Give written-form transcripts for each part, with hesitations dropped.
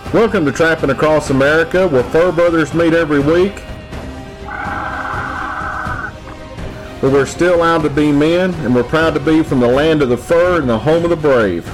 Welcome to Trapping Across America, where fur brothers meet every week. Where we're still allowed to be men, and we're proud to be from the land of the fur and the home of the brave.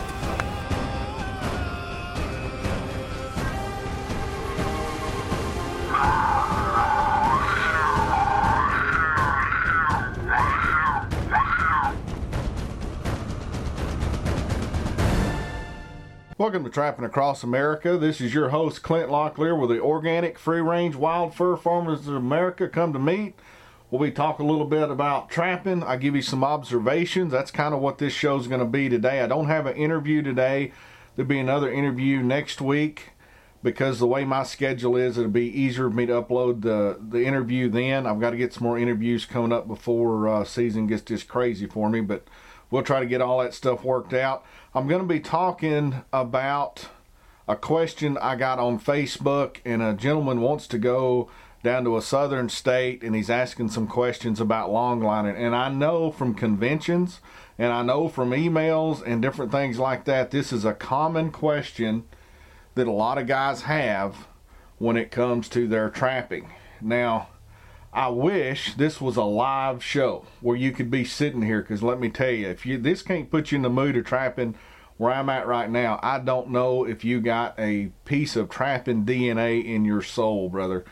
Welcome to Trapping Across America. This is your host, Clint Locklear, with the Organic Free Range Wild Fur Farmers of America come to meet. We talk a little bit about trapping. I give you some observations. That's kind of what this show is going to be today. I don't have an interview today. There'll be another interview next week because the way my schedule is, it'll be easier for me to upload the interview then. I've got to get some more interviews coming up before season gets just crazy for me, but we'll try to get all that stuff worked out. I'm going to be talking about a question I got on Facebook, and a gentleman wants to go down to a southern state, and he's asking some questions about longlining. And I know from conventions, and I know from emails and different things like that, this is a common question that a lot of guys have when it comes to their trapping. Now, I wish this was a live show where you could be sitting here, because let me tell you, if this can't put you in the mood of trapping where I'm at right now, I don't know if you got a piece of trapping DNA in your soul, brother.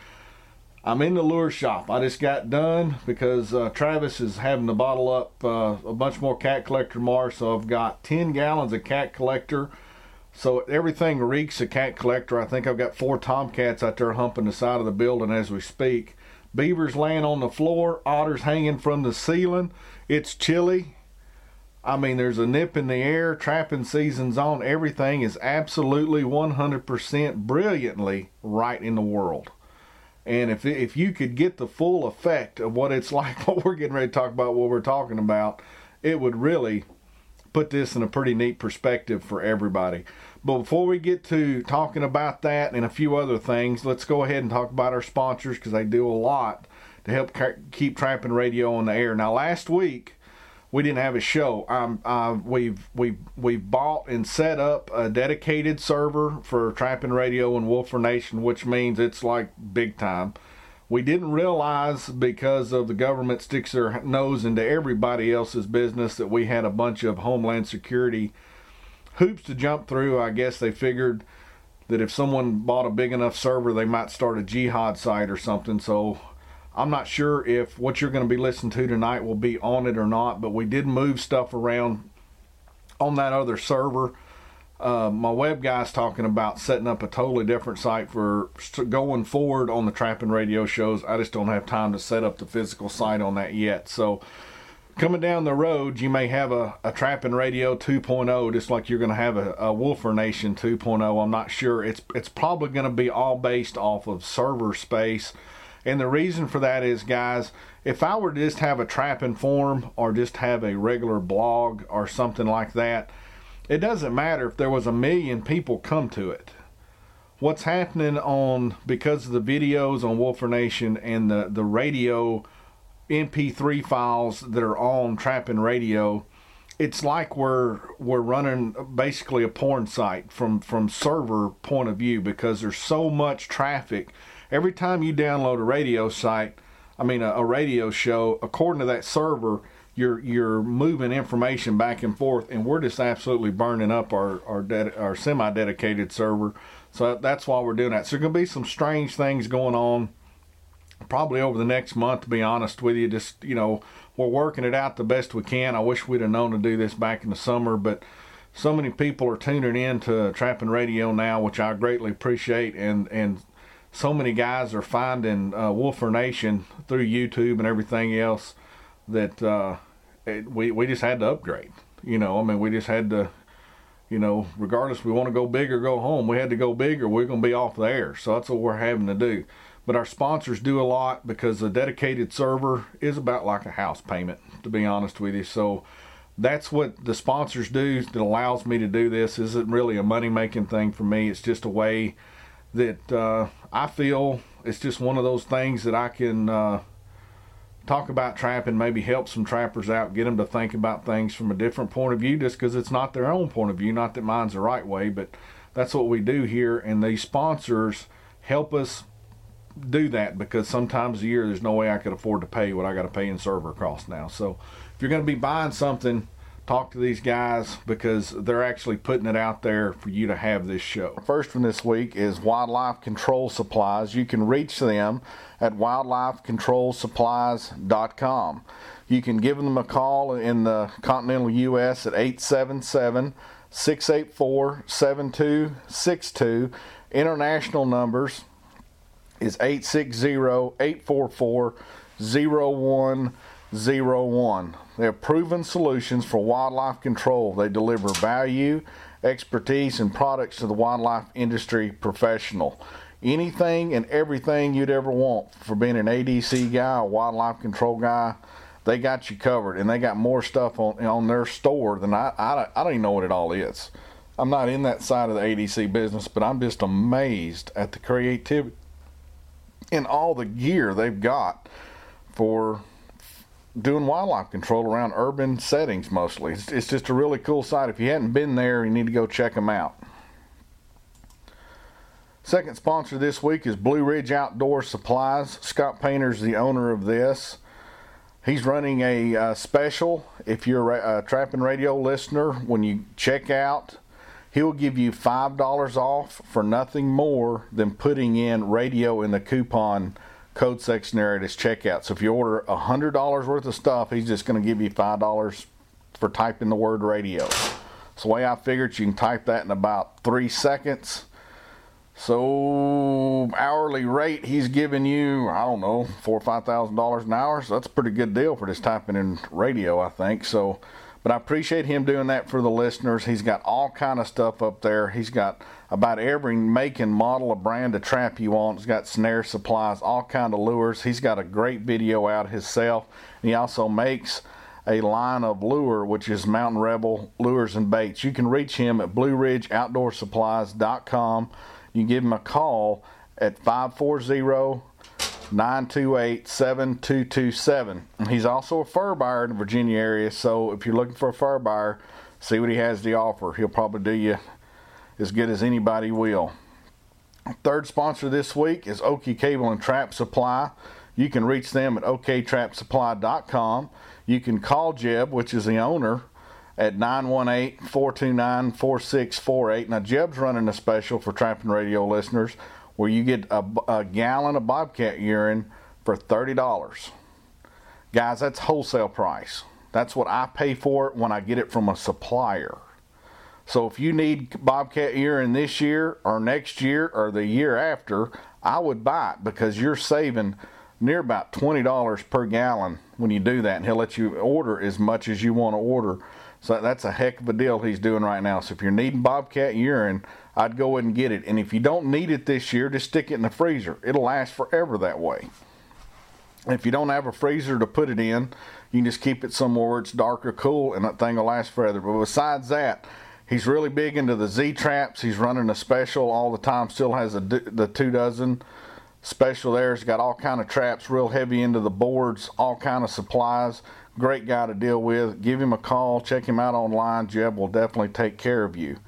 I'm in the lure shop. I just got done because Travis is having to bottle up a bunch more cat collector tomorrow, so I've got 10 gallons of cat collector. So everything reeks of cat collector. I think I've got 4 tomcats out there humping the side of the building as we speak. Beavers laying on the floor, otters hanging from the ceiling. It's chilly. I mean, there's a nip in the air. Trapping season's on. Everything is absolutely 100% brilliantly right in the world. And if you could get the full effect of what it's like, what we're getting ready to talk about, what we're talking about, it would really put this in a pretty neat perspective for everybody. But before we get to talking about that and a few other things, let's go ahead and talk about our sponsors, because they do a lot to help keep Trapping Radio on the air. Now, last week we didn't have a show. We've bought and set up a dedicated server for Trapping Radio and Wolfer Nation, which means it's like big time. We didn't realize, because of the government sticks their nose into everybody else's business, that we had a bunch of Homeland Security hoops to jump through. I guess they figured that if someone bought a big enough server, they might start a jihad site or something. So I'm not sure if what you're going to be listening to tonight will be on it or not, but we did move stuff around on that other server. My web guy's talking about setting up a totally different site for going forward on the Trapping Radio shows. I just don't have time to set up the physical site on that yet. So coming down the road, you may have a Trapping Radio 2.0, just like you're going to have a Wolfer Nation 2.0. I'm not sure. It's probably going to be all based off of server space. And the reason for that is, guys, if I were to just have a trapping forum or just have a regular blog or something like that, it doesn't matter if there was 1 million people come to it. What's happening because of the videos on Wolfer Nation and the radio MP3 files that are on Trapping Radio, it's like we're running basically a porn site from server point of view, because there's so much traffic. Every time you download a radio show, according to that server, you're moving information back and forth, and we're just absolutely burning up our semi-dedicated server. So that's why we're doing that. So there's going to be some strange things going on probably over the next month, to be honest with you. Just, we're working it out the best we can. I wish we'd have known to do this back in the summer, but so many people are tuning in to Trapping Radio now, which I greatly appreciate, and so many guys are finding Wolfer Nation through YouTube and everything else that we just had to upgrade. We just had to, regardless if we want to go big or go home, we had to go big or we're going to be off the air. So that's what we're having to do. But our sponsors do a lot, because the dedicated server is about like a house payment, to be honest with you. So that's what the sponsors do that allows me to do this. Isn't really a money-making thing for me. It's just a way that I feel it's just one of those things that I can talk about trapping, maybe help some trappers out, get them to think about things from a different point of view, just because it's not their own point of view. Not that mine's the right way, but That's what we do here, and these sponsors help us do that, because sometimes a year there's no way I could afford to pay what I got to pay in server costs now. So if you're going to be buying something, talk to these guys, because they're actually putting it out there for you to have this show. First one this week is Wildlife Control Supplies. You can reach them at wildlifecontrolsupplies.com. You can give them a call in the continental U.S. at 877-684-7262. International numbers is 860-844-0101. They have proven solutions for wildlife control. They deliver value, expertise, and products to the wildlife industry professional. Anything and everything you'd ever want for being an ADC guy, a wildlife control guy, they got you covered. And they got more stuff on their store than I don't even know what it all is. I'm not in that side of the ADC business, but I'm just amazed at the creativity and all the gear they've got for doing wildlife control around urban settings mostly. It's just a really cool site. If you hadn't been there, you need to go check them out. Second sponsor this week is Blue Ridge Outdoor Supplies. Scott Painter's the owner of this. He's running a special. If you're a Trapping Radio listener, when you check out, he'll give you $5 off for nothing more than putting in radio in the coupon code section there at his checkout. So if you order $100 worth of stuff, he's just going to give you $5 for typing the word radio. So the way I figured, you can type that in about 3 seconds. So hourly rate, he's giving you, I don't know, $4,000 or $5,000 an hour. So that's a pretty good deal for just typing in radio, I think. So, but I appreciate him doing that for the listeners. He's got all kind of stuff up there. He's got about every make and model of brand of trap you want. He's got snare supplies, all kind of lures. He's got a great video out himself. And he also makes a line of lure, which is Mountain Rebel Lures and Baits. You can reach him at BlueRidgeOutdoorSupplies.com. You can give him a call at 540-928-7227. He's also a fur buyer in the Virginia area, so if you're looking for a fur buyer, see what he has to offer. He'll probably do you as good as anybody will. Third sponsor this week is Oki Cable and Trap Supply. You can reach them at oktrapsupply.com. You can call Jeb, which is the owner, at 918-429-4648. Now, Jeb's running a special for Trapping Radio listeners where you get a gallon of Bobcat urine for $30. Guys, that's wholesale price. That's what I pay for it when I get it from a supplier. So if you need Bobcat urine this year or next year or the year after, I would buy it, because you're saving near about $20 per gallon when you do that. And he'll let you order as much as you want to order. So that's a heck of a deal he's doing right now. So if you're needing Bobcat urine, I'd go ahead and get it. And if you don't need it this year, just stick it in the freezer. It'll last forever that way. If you don't have a freezer to put it in, you can just keep it somewhere where it's dark or cool, and that thing will last forever. But besides that, he's really big into the Z-Traps. He's running a special all the time. Still has the 2 dozen special there. He's got all kind of traps, real heavy into the boards, all kind of supplies. Great guy to deal with. Give him a call. Check him out online. Jeb will definitely take care of you.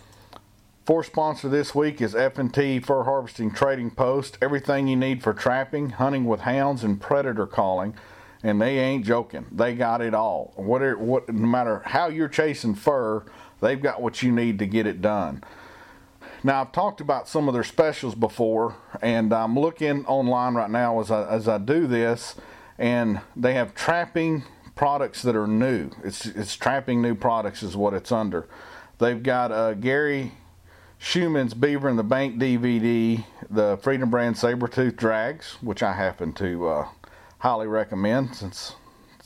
Fourth sponsor this week is F&T Fur Harvesting Trading Post. Everything you need for trapping, hunting with hounds, and predator calling. And they ain't joking. They got it all. No matter how you're chasing fur, they've got what you need to get it done. Now, I've talked about some of their specials before, and I'm looking online right now as I do this, and they have trapping products that are new. It's trapping new products is what it's under. They've got Gary Schumann's Beaver in the Bank DVD, the Freedom Brand Sabertooth Drags, which I happen to highly recommend, since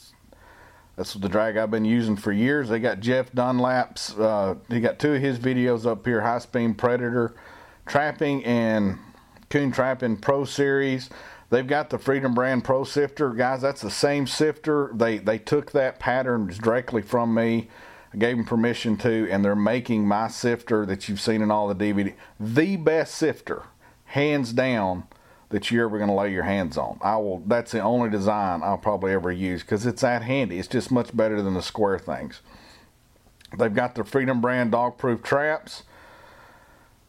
that's the drag I've been using for years. They got Jeff Dunlap's, he got 2 of his videos up here, High Speed Predator Trapping and Coon Trapping Pro Series. They've got the Freedom Brand Pro Sifter. Guys, that's the same sifter. They took that pattern directly from me. I gave them permission to, and they're making my sifter that you've seen in all the DVD. The best sifter, hands down, that you're ever going to lay your hands on. That's the only design I'll probably ever use, because it's that handy. It's just much better than the square things. They've got the Freedom Brand Dog Proof Traps.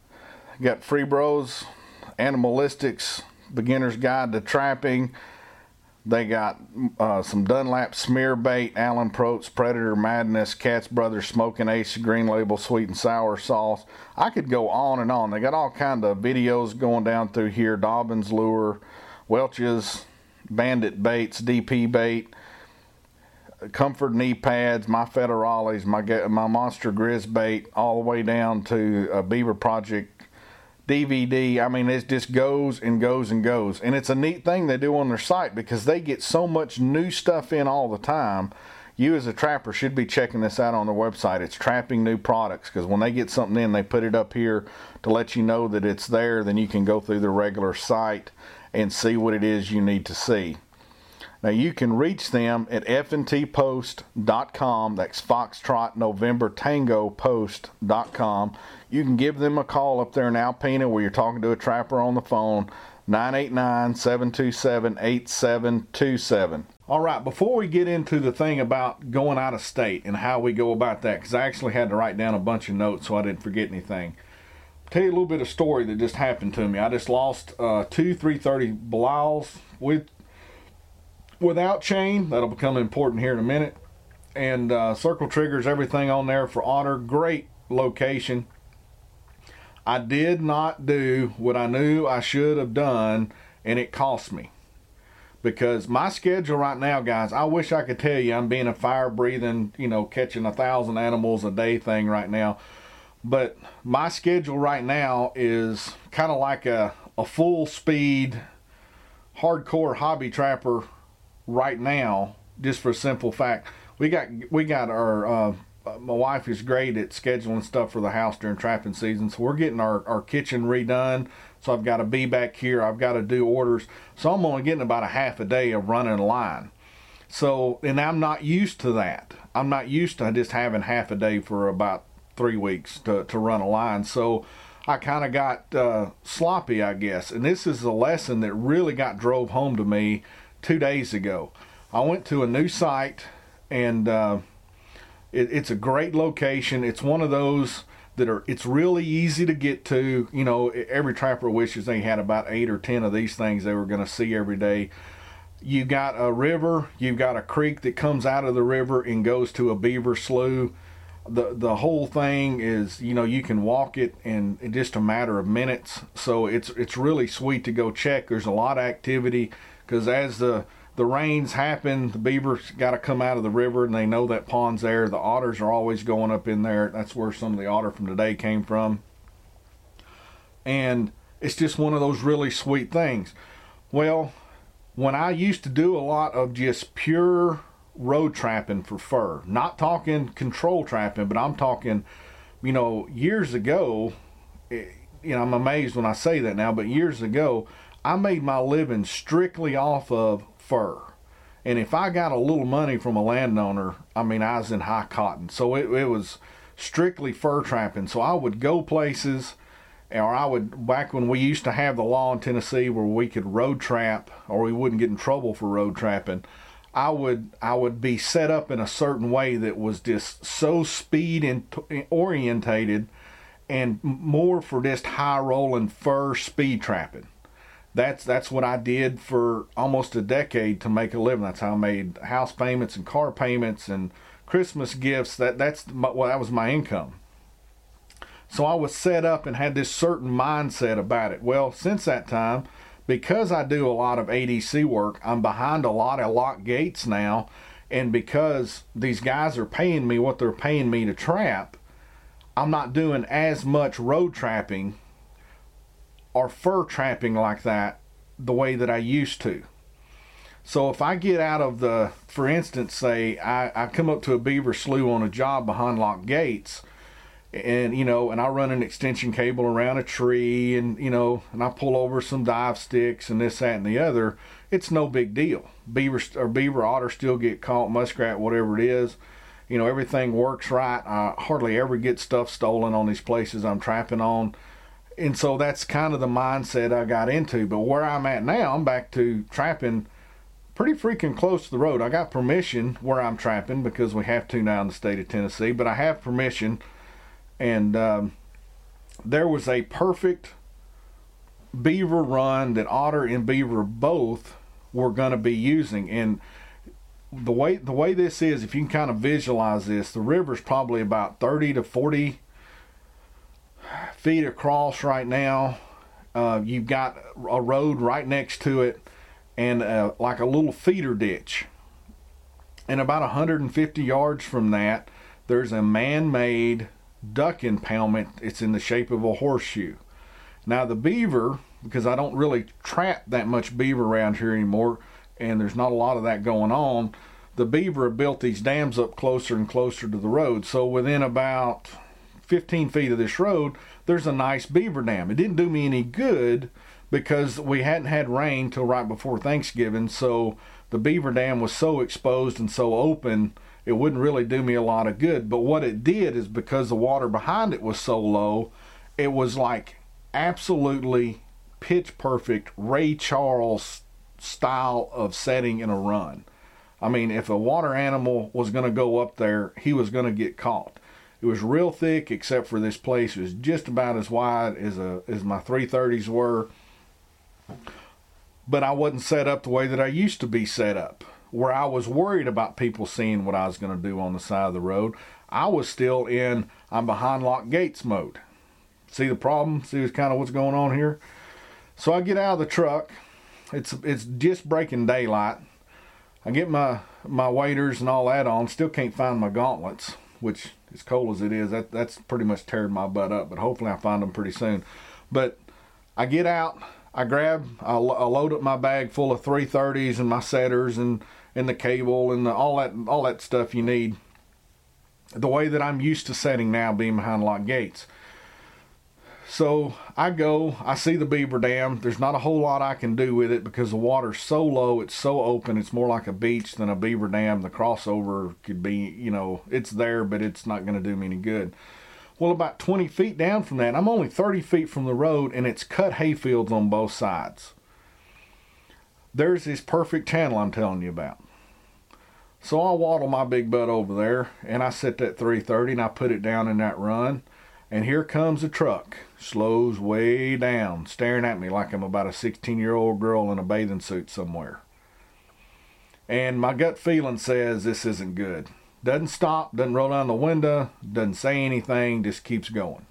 got Free Bros, Animalistics, Beginner's Guide to Trapping. They got some Dunlap Smear Bait, Allen Protes, Predator Madness, Cat's Brothers Smoking Ace, Green Label Sweet and Sour Sauce. I could go on and on. They got all kind of videos going down through here. Dobbins Lure, Welch's, Bandit Baits, DP Bait, Comfort Knee Pads, my Federales, my Monster Grizz Bait, all the way down to Beaver Project DVD. I mean, it just goes and goes and goes. And it's a neat thing they do on their site because they get so much new stuff in all the time. You as a trapper should be checking this out on their website. It's Trapping New Products, because when they get something in, they put it up here to let you know that it's there. Then you can go through their regular site and see what it is you need to see. Now, you can reach them at fntpost.com. That's Foxtrot November Tango Post.com. You can give them a call up there in Alpena where you're talking to a trapper on the phone, 989-727-8727. All right, before we get into the thing about going out of state and how we go about that, because I actually had to write down a bunch of notes so I didn't forget anything. I'll tell you a little bit of story that just happened to me. I just lost two 330 Belials without chain. That'll become important here in a minute. And circle triggers, everything on there for otter. Great location. I did not do what I knew I should have done, and it cost me. Because my schedule right now, guys, I wish I could tell you I'm being a fire-breathing, catching 1,000 animals a day thing right now. But my schedule right now is kind of like a full-speed, hardcore hobby trapper right now, just for a simple fact. We got our my wife is great at scheduling stuff for the house during trapping season, so we're getting our kitchen redone. So I've got to be back here. I've got to do orders. So I'm only getting about a half a day of running a line. So, and I'm not used to that. I'm not used to just having half a day for about 3 weeks to run a line. So I kind of got sloppy, I guess. And this is a lesson that really got drove home to me 2 days ago. I went to a new site, and it's a great location. It's one of those it's really easy to get to. Every trapper wishes they had about 8 or 10 of these things they were going to see every day. You got a river, you've got a creek that comes out of the river and goes to a beaver slough. The whole thing is, you can walk it in just a matter of minutes. So it's really sweet to go check. There's a lot of activity because as the rains happen, the beavers got to come out of the river, and they know that pond's there. The otters are always going up in there. That's where some of the otter from today came from. And it's just one of those really sweet things. Well, when I used to do a lot of just pure road trapping for fur, not talking control trapping, but I'm talking, years ago, I'm amazed when I say that now, but years ago, I made my living strictly off of fur. And if I got a little money from a landowner, I was in high cotton. So it was strictly fur trapping. So I would go places, or back when we used to have the law in Tennessee where we could road trap, or we wouldn't get in trouble for road trapping, I would be set up in a certain way that was just so speed orientated and more for just high rolling fur speed trapping. That's what I did for almost a decade to make a living. That's how I made house payments and car payments and Christmas gifts. That was my income. So I was set up and had this certain mindset about it. Well, since that time, because I do a lot of ADC work, I'm behind a lot of lock gates now, and because these guys are paying me what they're paying me to trap, I'm not doing as much road trapping or fur trapping like that the way that I used to. So if I get out of for instance, say I come up to a beaver slough on a job behind locked gates, and and I run an extension cable around a tree, and and I pull over some dive sticks and this, that, and the other, it's no big deal. Beaver otter still get caught, muskrat, whatever it is. Everything works right. I hardly ever get stuff stolen on these places I'm trapping on. And so that's kind of the mindset I got into. But where I'm at now, I'm back to trapping pretty freaking close to the road. I got permission where I'm trapping because we have to now in the state of Tennessee, but I have permission. And there was a perfect beaver run that otter and beaver both were going to be using. And the way this is, if you can kind of visualize this, the river's probably about 30 to 40 feet across right now. You've got a road right next to it, and like a little feeder ditch. And about 150 yards from that, there's a man-made duck impoundment. It's in the shape of a horseshoe. Now the beaver, because I don't really trap that much beaver around here anymore, and there's not a lot of that going on, the beaver have built these dams up closer and closer to the road. So within about 15 feet of this road, there's a nice beaver dam. It didn't do me any good because we hadn't had rain till right before Thanksgiving, so the beaver dam was so exposed and so open, it wouldn't really do me a lot of good. But what it did is, because the water behind it was so low, it was like absolutely pitch perfect Ray Charles style of setting in a run. I mean, if a water animal was going to go up there, he was going to get caught. It was real thick, except for this place was just about as wide as my 330s were. But I wasn't set up the way that I used to be set up, where I was worried about people seeing what I was going to do on the side of the road. I was still in I'm behind locked gates mode. See the problem? See kind of what's going on here? So I get out of the truck. It's just breaking daylight. I get my waders and all that on. Still can't find my gauntlets, which, as cold as it is, that's pretty much tearing my butt up. But hopefully I find them pretty soon. But I get out. I load up my bag full of 330s and my setters and the cable and all that stuff you need. The way that I'm used to setting now, being behind locked gates. So I see the beaver dam. There's not a whole lot I can do with it because the water's so low, it's so open, it's more like a beach than a beaver dam. The crossover could be, it's there, but it's not going to do me any good. Well, about 20 feet down from that, I'm only 30 feet from the road, and it's cut hayfields on both sides. There's this perfect channel I'm telling you about. So I waddle my big butt over there, and I set that 330, and I put it down in that run. And here comes a truck, slows way down, staring at me like I'm about a 16-year-old girl in a bathing suit somewhere. And my gut feeling says this isn't good. Doesn't stop, doesn't roll down the window, doesn't say anything, just keeps going.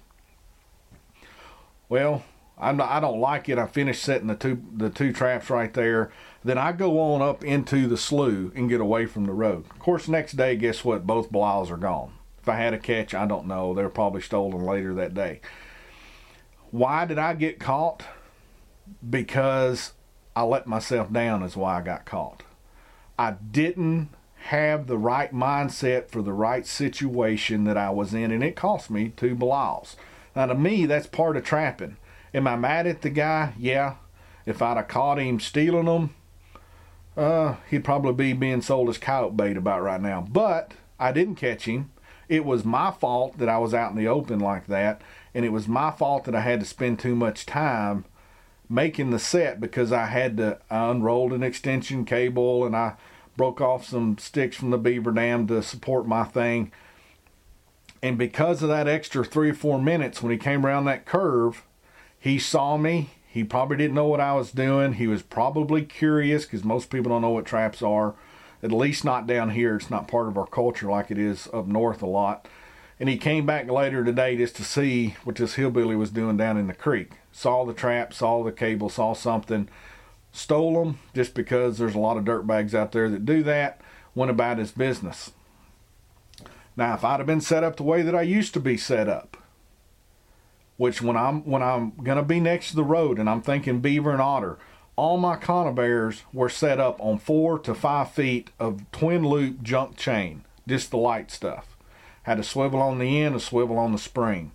Well, I don't like it. I finished setting the two traps right there. Then I go on up into the slough and get away from the road. Of course, next day, guess what? Both blouses are gone. If I had a catch, I don't know. They were probably stolen later that day. Why did I get caught? Because I let myself down is why I got caught. I didn't have the right mindset for the right situation that I was in, and it cost me 2 blouses. Now, to me, that's part of trapping. Am I mad at the guy? Yeah. If I'd have caught him stealing them, he'd probably be being sold as coyote bait about right now. But I didn't catch him. It was my fault that I was out in the open like that, and it was my fault that I had to spend too much time making the set because I unrolled an extension cable and I broke off some sticks from the beaver dam to support my thing. And because of that extra 3 or 4 minutes, when he came around that curve, he saw me. He probably didn't know what I was doing. He was probably curious because most people don't know what traps are. At least not down here. It's not part of our culture like it is up north a lot. And he came back later today just to see what this hillbilly was doing down in the creek. Saw the trap, saw the cable, saw something. Stole them just because there's a lot of dirtbags out there that do that. Went about his business. Now, if I'd have been set up the way that I used to be set up, which when I'm going to be next to the road and I'm thinking beaver and otter, all my conibears were set up on 4 to 5 feet of twin loop junk chain, just the light stuff. Had a swivel on the end, a swivel on the spring.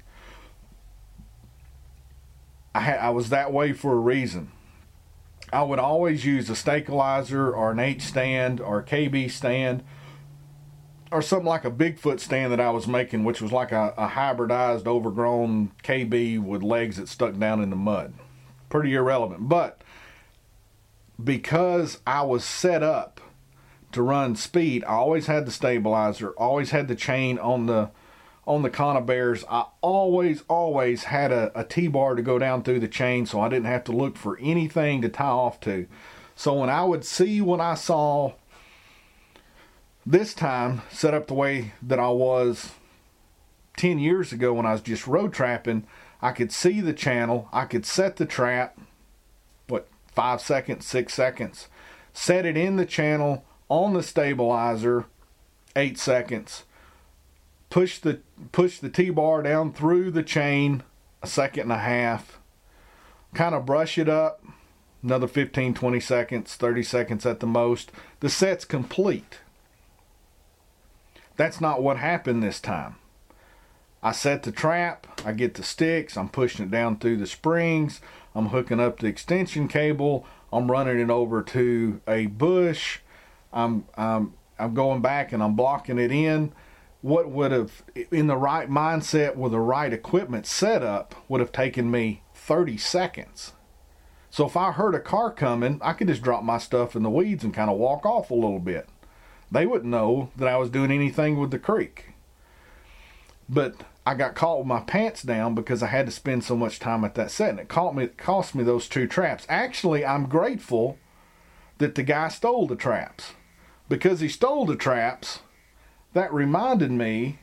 I was that way for a reason. I would always use a stabilizer or an H stand or a KB stand or something like a Bigfoot stand that I was making, which was like a hybridized, overgrown KB with legs that stuck down in the mud. Pretty irrelevant. But because I was set up to run speed, I always had the stabilizer, always had the chain on on the Conibears, I always had a T-bar to go down through the chain, so I didn't have to look for anything to tie off to. So when I would see what I saw this time set up the way that I was 10 years ago when I was just road trapping, I could see the channel, I could set the trap, 5 seconds, 6 seconds, set it in the channel on the stabilizer, 8 seconds, push the T-bar down through the chain, 1.5 seconds, kind of brush it up, another 15, 20 seconds, 30 seconds at the most. The set's complete. That's not what happened this time. I set the trap, I get the sticks, I'm pushing it down through the springs, I'm hooking up the extension cable, I'm running it over to a bush, I'm going back and I'm blocking it in. What would have, in the right mindset with the right equipment setup, would have taken me 30 seconds. So if I heard a car coming, I could just drop my stuff in the weeds and kind of walk off a little bit. They wouldn't know that I was doing anything with the creek. But I got caught with my pants down because I had to spend so much time at that set, and it cost me those 2 traps. Actually, I'm grateful that the guy stole the traps. Because he stole the traps, that reminded me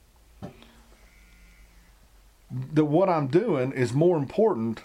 that what I'm doing is more important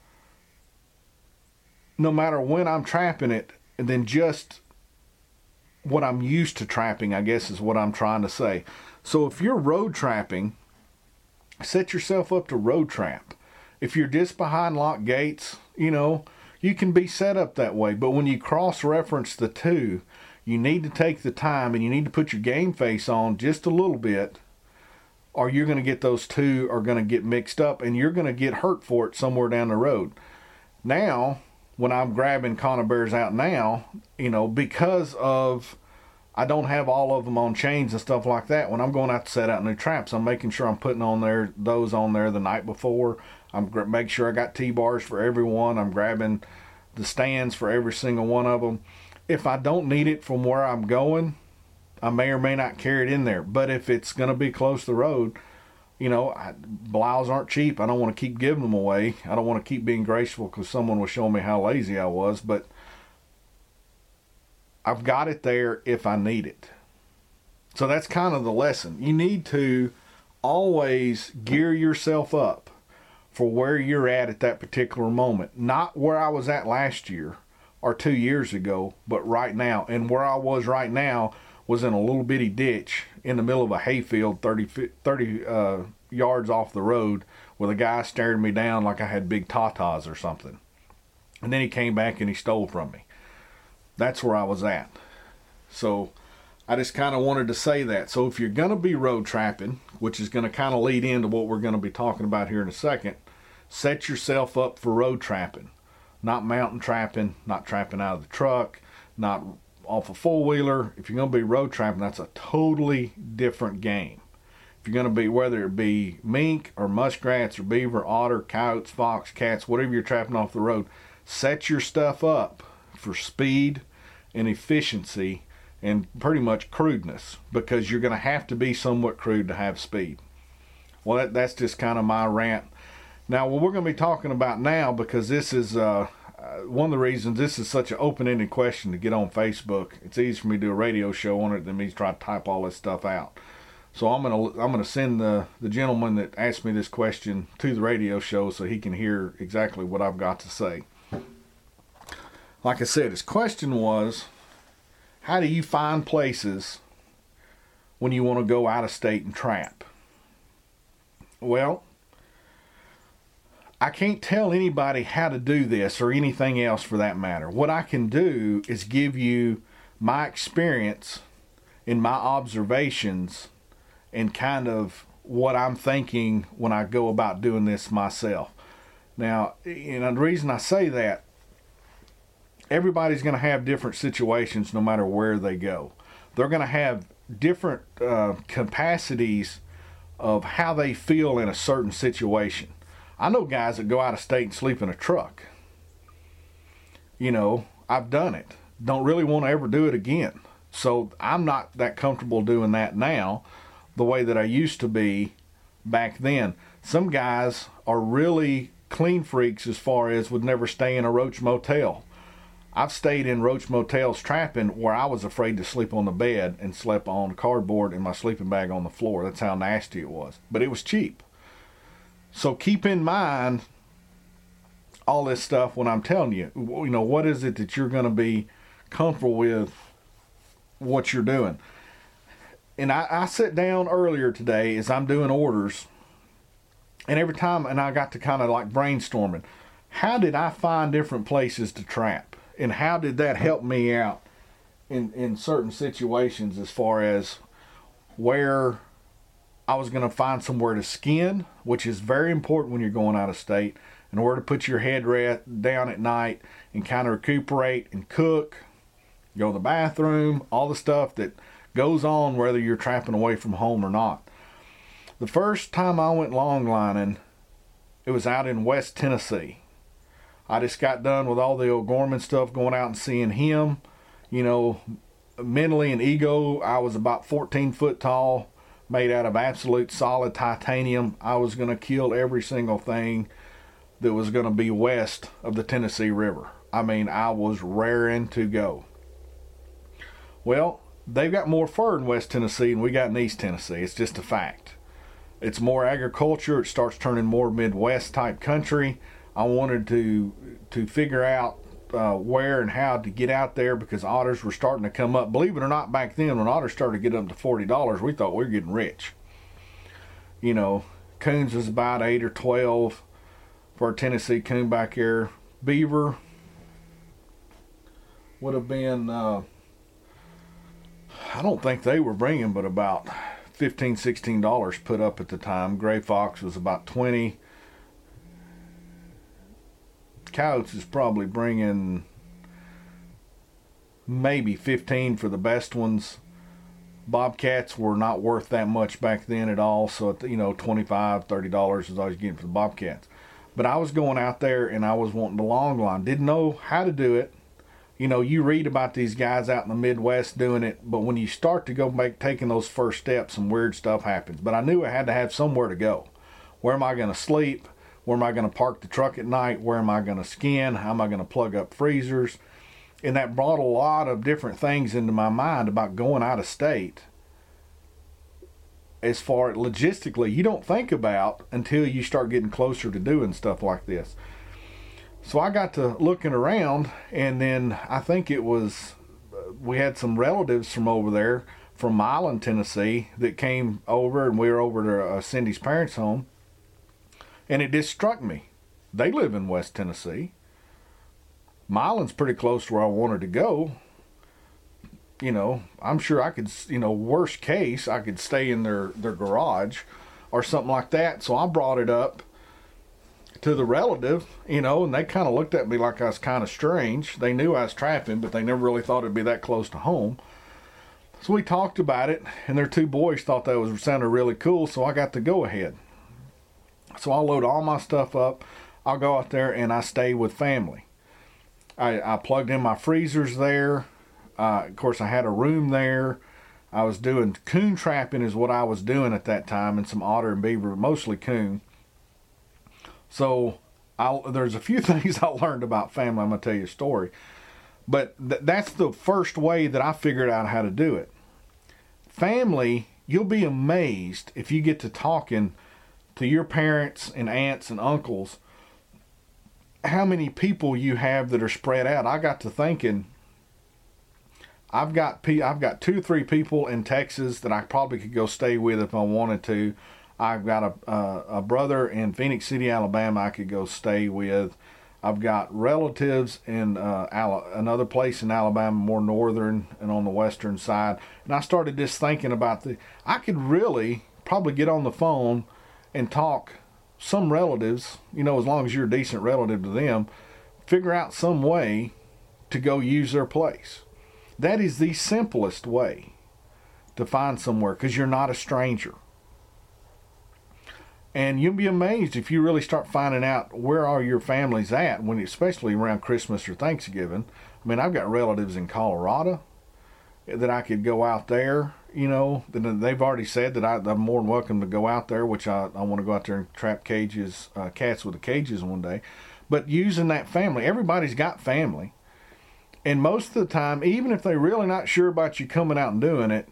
no matter when I'm trapping it than just what I'm used to trapping, I guess is what I'm trying to say. So if you're road trapping, set yourself up to road trap. If you're just behind locked gates, you can be set up that way. But when you cross-reference the two, you need to take the time and you need to put your game face on just a little bit, or you're going to get those two are going to get mixed up and you're going to get hurt for it somewhere down the road. Now, when I'm grabbing Conibears out now, because of I don't have all of them on chains and stuff like that. When I'm going out to set out new traps, I'm making sure I'm putting those on there the night before. I'm making sure I got T-bars for every one. I'm grabbing the stands for every single one of them. If I don't need it from where I'm going, I may or may not carry it in there. But if it's going to be close to the road, blows aren't cheap. I don't want to keep giving them away. I don't want to keep being graceful because someone was showing me how lazy I was. But I've got it there if I need it. So that's kind of the lesson. You need to always gear yourself up for where you're at that particular moment. Not where I was at last year or 2 years ago, but right now. And where I was right now was in a little bitty ditch in the middle of a hayfield 30 yards off the road with a guy staring me down like I had big tatas or something. And then he came back and he stole from me. That's where I was at. So I just kind of wanted to say that. So if you're going to be road trapping, which is going to kind of lead into what we're going to be talking about here in a second, set yourself up for road trapping. Not mountain trapping, not trapping out of the truck, not off a four-wheeler. If you're going to be road trapping, that's a totally different game. If you're going to be, whether it be mink or muskrats or beaver, otter, coyotes, fox, cats, whatever you're trapping off the road, set your stuff up for speed and efficiency and pretty much crudeness, because you're going to have to be somewhat crude to have speed. Well, that's just kind of my rant. Now, what we're going to be talking about now, because this is one of the reasons this is such an open-ended question to get on Facebook. It's easy for me to do a radio show on it than me try to type all this stuff out. So I'm gonna send the gentleman that asked me this question to the radio show so he can hear exactly what I've got to say. Like I said, his question was, how do you find places when you want to go out of state and trap? Well, I can't tell anybody how to do this or anything else for that matter. What I can do is give you my experience and my observations and kind of what I'm thinking when I go about doing this myself. Now, the reason I say that, everybody's going to have different situations no matter where they go. They're going to have different capacities of how they feel in a certain situation. I know guys that go out of state and sleep in a truck. I've done it. Don't really want to ever do it again. So I'm not that comfortable doing that now. the way that I used to be back then. Some guys are really clean freaks as far as would never stay in a roach motel. I've stayed in roach motels trapping where I was afraid to sleep on the bed and slept on cardboard and my sleeping bag on the floor. That's how nasty it was. But it was cheap. So keep in mind all this stuff when I'm telling you, what is it that you're going to be comfortable with what you're doing. And I sat down earlier today as I'm doing orders, and every time, and I got to kind of like brainstorming, how did I find different places to trap? And how did that help me out in certain situations as far as where I was going to find somewhere to skin, which is very important when you're going out of state, and where to put your head down at night and kind of recuperate and cook, go to the bathroom, all the stuff that goes on whether you're trapping away from home or not. The first time I went long lining, it was out in West Tennessee. I just got done with all the O'Gorman stuff, going out and seeing him. Mentally and ego, I was about 14 foot tall, made out of absolute solid titanium. I was going to kill every single thing that was going to be west of the Tennessee River. I mean, I was raring to go. Well, they've got more fur in West Tennessee than we got in East Tennessee. It's just a fact. It's more agriculture. It starts turning more Midwest type country. I wanted to figure out where and how to get out there because otters were starting to come up. Believe it or not, back then when otters started to get up to $40, we thought we were getting rich. Coons was about 8 or 12 for a Tennessee coon back there. Beaver would have been, I don't think they were bringing but about $15, $16 put up at the time. Gray fox was about 20. Coyotes is probably bringing maybe 15 for the best ones. Bobcats were not worth that much back then at all, so $25, $30 is all I was getting for the bobcats. But I was going out there and I was wanting the long line. Didn't know how to do it. You read about these guys out in the Midwest doing it, but when you start to go taking those first steps, some weird stuff happens. But I knew I had to have somewhere to go. Where am I going to sleep? Where am I going to park the truck at night? Where am I going to skin? How am I going to plug up freezers? And that brought a lot of different things into my mind about going out of state. As far as logistically, you don't think about until you start getting closer to doing stuff like this. So I got to looking around, and then I think it was, we had some relatives from over there, from Milan, Tennessee, that came over, and we were over to Cindy's parents' home. And it just struck me. They live in West Tennessee. Milan's pretty close to where I wanted to go. I'm sure I could, worst case, I could stay in their garage or something like that. So I brought it up to the relative, and they kind of looked at me like I was kind of strange. They knew I was trapping, but they never really thought it'd be that close to home. So we talked about it, and their two boys thought that sounded really cool, so I got the go-ahead. So I'll load all my stuff up. I'll go out there and I stay with family. I plugged in my freezers there. Of course, I had a room there. I was doing coon trapping is what I was doing at that time, and some otter and beaver, mostly coon. So there's a few things I learned about family. I'm going to tell you a story. But that's the first way that I figured out how to do it. Family, you'll be amazed if you get to talking to your parents and aunts and uncles, how many people you have that are spread out. I got to thinking, I've got 2 or 3 people in Texas that I probably could go stay with if I wanted to. I've got a brother in Phoenix City, Alabama I could go stay with. I've got relatives in another place in Alabama, more northern and on the western side. And I started just thinking about I could really probably get on the phone and talk some relatives, as long as you're a decent relative to them, figure out some way to go use their place. That is the simplest way to find somewhere because you're not a stranger. And you'll be amazed if you really start finding out where are your families at, especially around Christmas or Thanksgiving. I mean, I've got relatives in Colorado that I could go out there then they've already said that I'm more than welcome to go out there, which I want to go out there and trap cages, cats with the cages one day. But using that family, everybody's got family. And most of the time, even if they're really not sure about you coming out and doing it,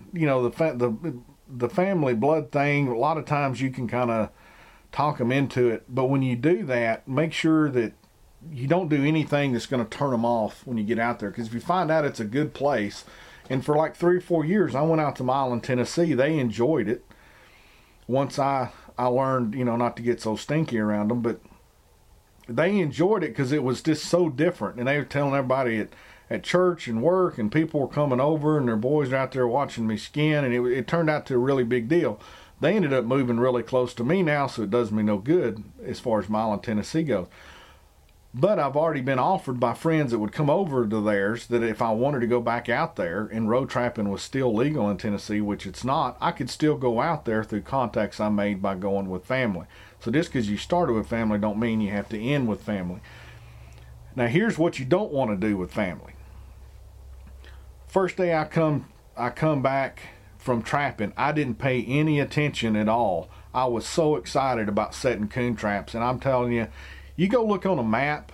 the family blood thing, a lot of times you can kind of talk them into it. But when you do that, make sure that you don't do anything that's going to turn them off when you get out there. Because if you find out it's a good place, and for like 3 or 4 years, I went out to Milan, Tennessee. They enjoyed it. Once I learned, not to get so stinky around them, but they enjoyed it because it was just so different. And they were telling everybody at church and work, and people were coming over, and their boys were out there watching me skin, and it turned out to a really big deal. They ended up moving really close to me now, so it does me no good as far as Milan, Tennessee goes. But I've already been offered by friends that would come over to theirs that if I wanted to go back out there and road trapping was still legal in Tennessee, which it's not, I could still go out there through contacts I made by going with family. So just because you started with family don't mean you have to end with family. Now here's what you don't want to do with family. First day I come back from trapping, I didn't pay any attention at all. I was so excited about setting coon traps, and I'm telling you, you go look on a map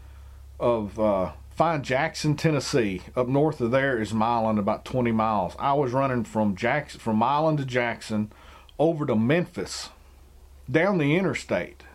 of find Jackson, Tennessee. Up north of there is Milan, about 20 miles. I was running from Milan to Jackson, over to Memphis, down the interstate.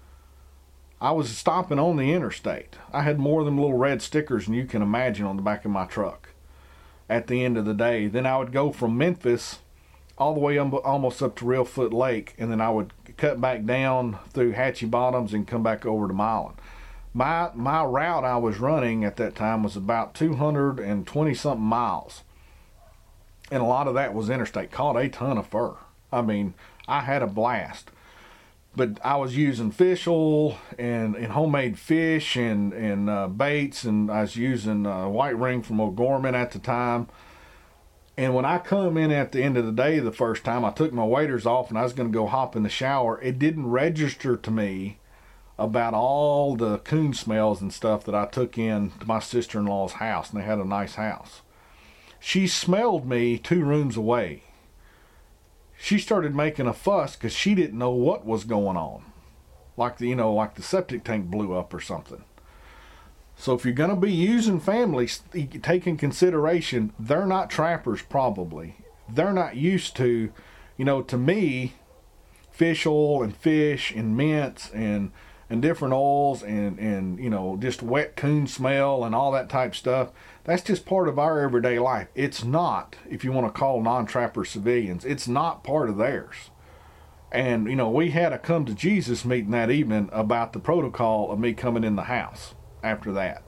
I was stopping on the interstate. I had more of them little red stickers than you can imagine on the back of my truck at the end of the day. Then I would go from Memphis all the way almost up to Reelfoot Lake, and then I would cut back down through Hatchie Bottoms and come back over to Milan. My route I was running at that time was about 220 something miles, and a lot of that was interstate. Caught a ton of fur. I mean, I had a blast. But I was using fish oil and homemade fish and baits, and I was using white ring from O'Gorman at the time. And when I come in at the end of the day the first time, I took my waders off and I was going to go hop in the shower. It didn't register to me about all the coon smells and stuff that I took in to my sister-in-law's house, and they had a nice house. She smelled me 2 rooms away. She started making a fuss because she didn't know what was going on. Like the septic tank blew up or something. So if you're going to be using families, take in consideration, they're not trappers probably. They're not used to, to me, fish oil and fish and mints and different oils and just wet coon smell and all that type stuff. That's just part of our everyday life. It's not, if you want to call non-trapper civilians, it's not part of theirs. And, we had a come to Jesus meeting that evening about the protocol of me coming in the house after that.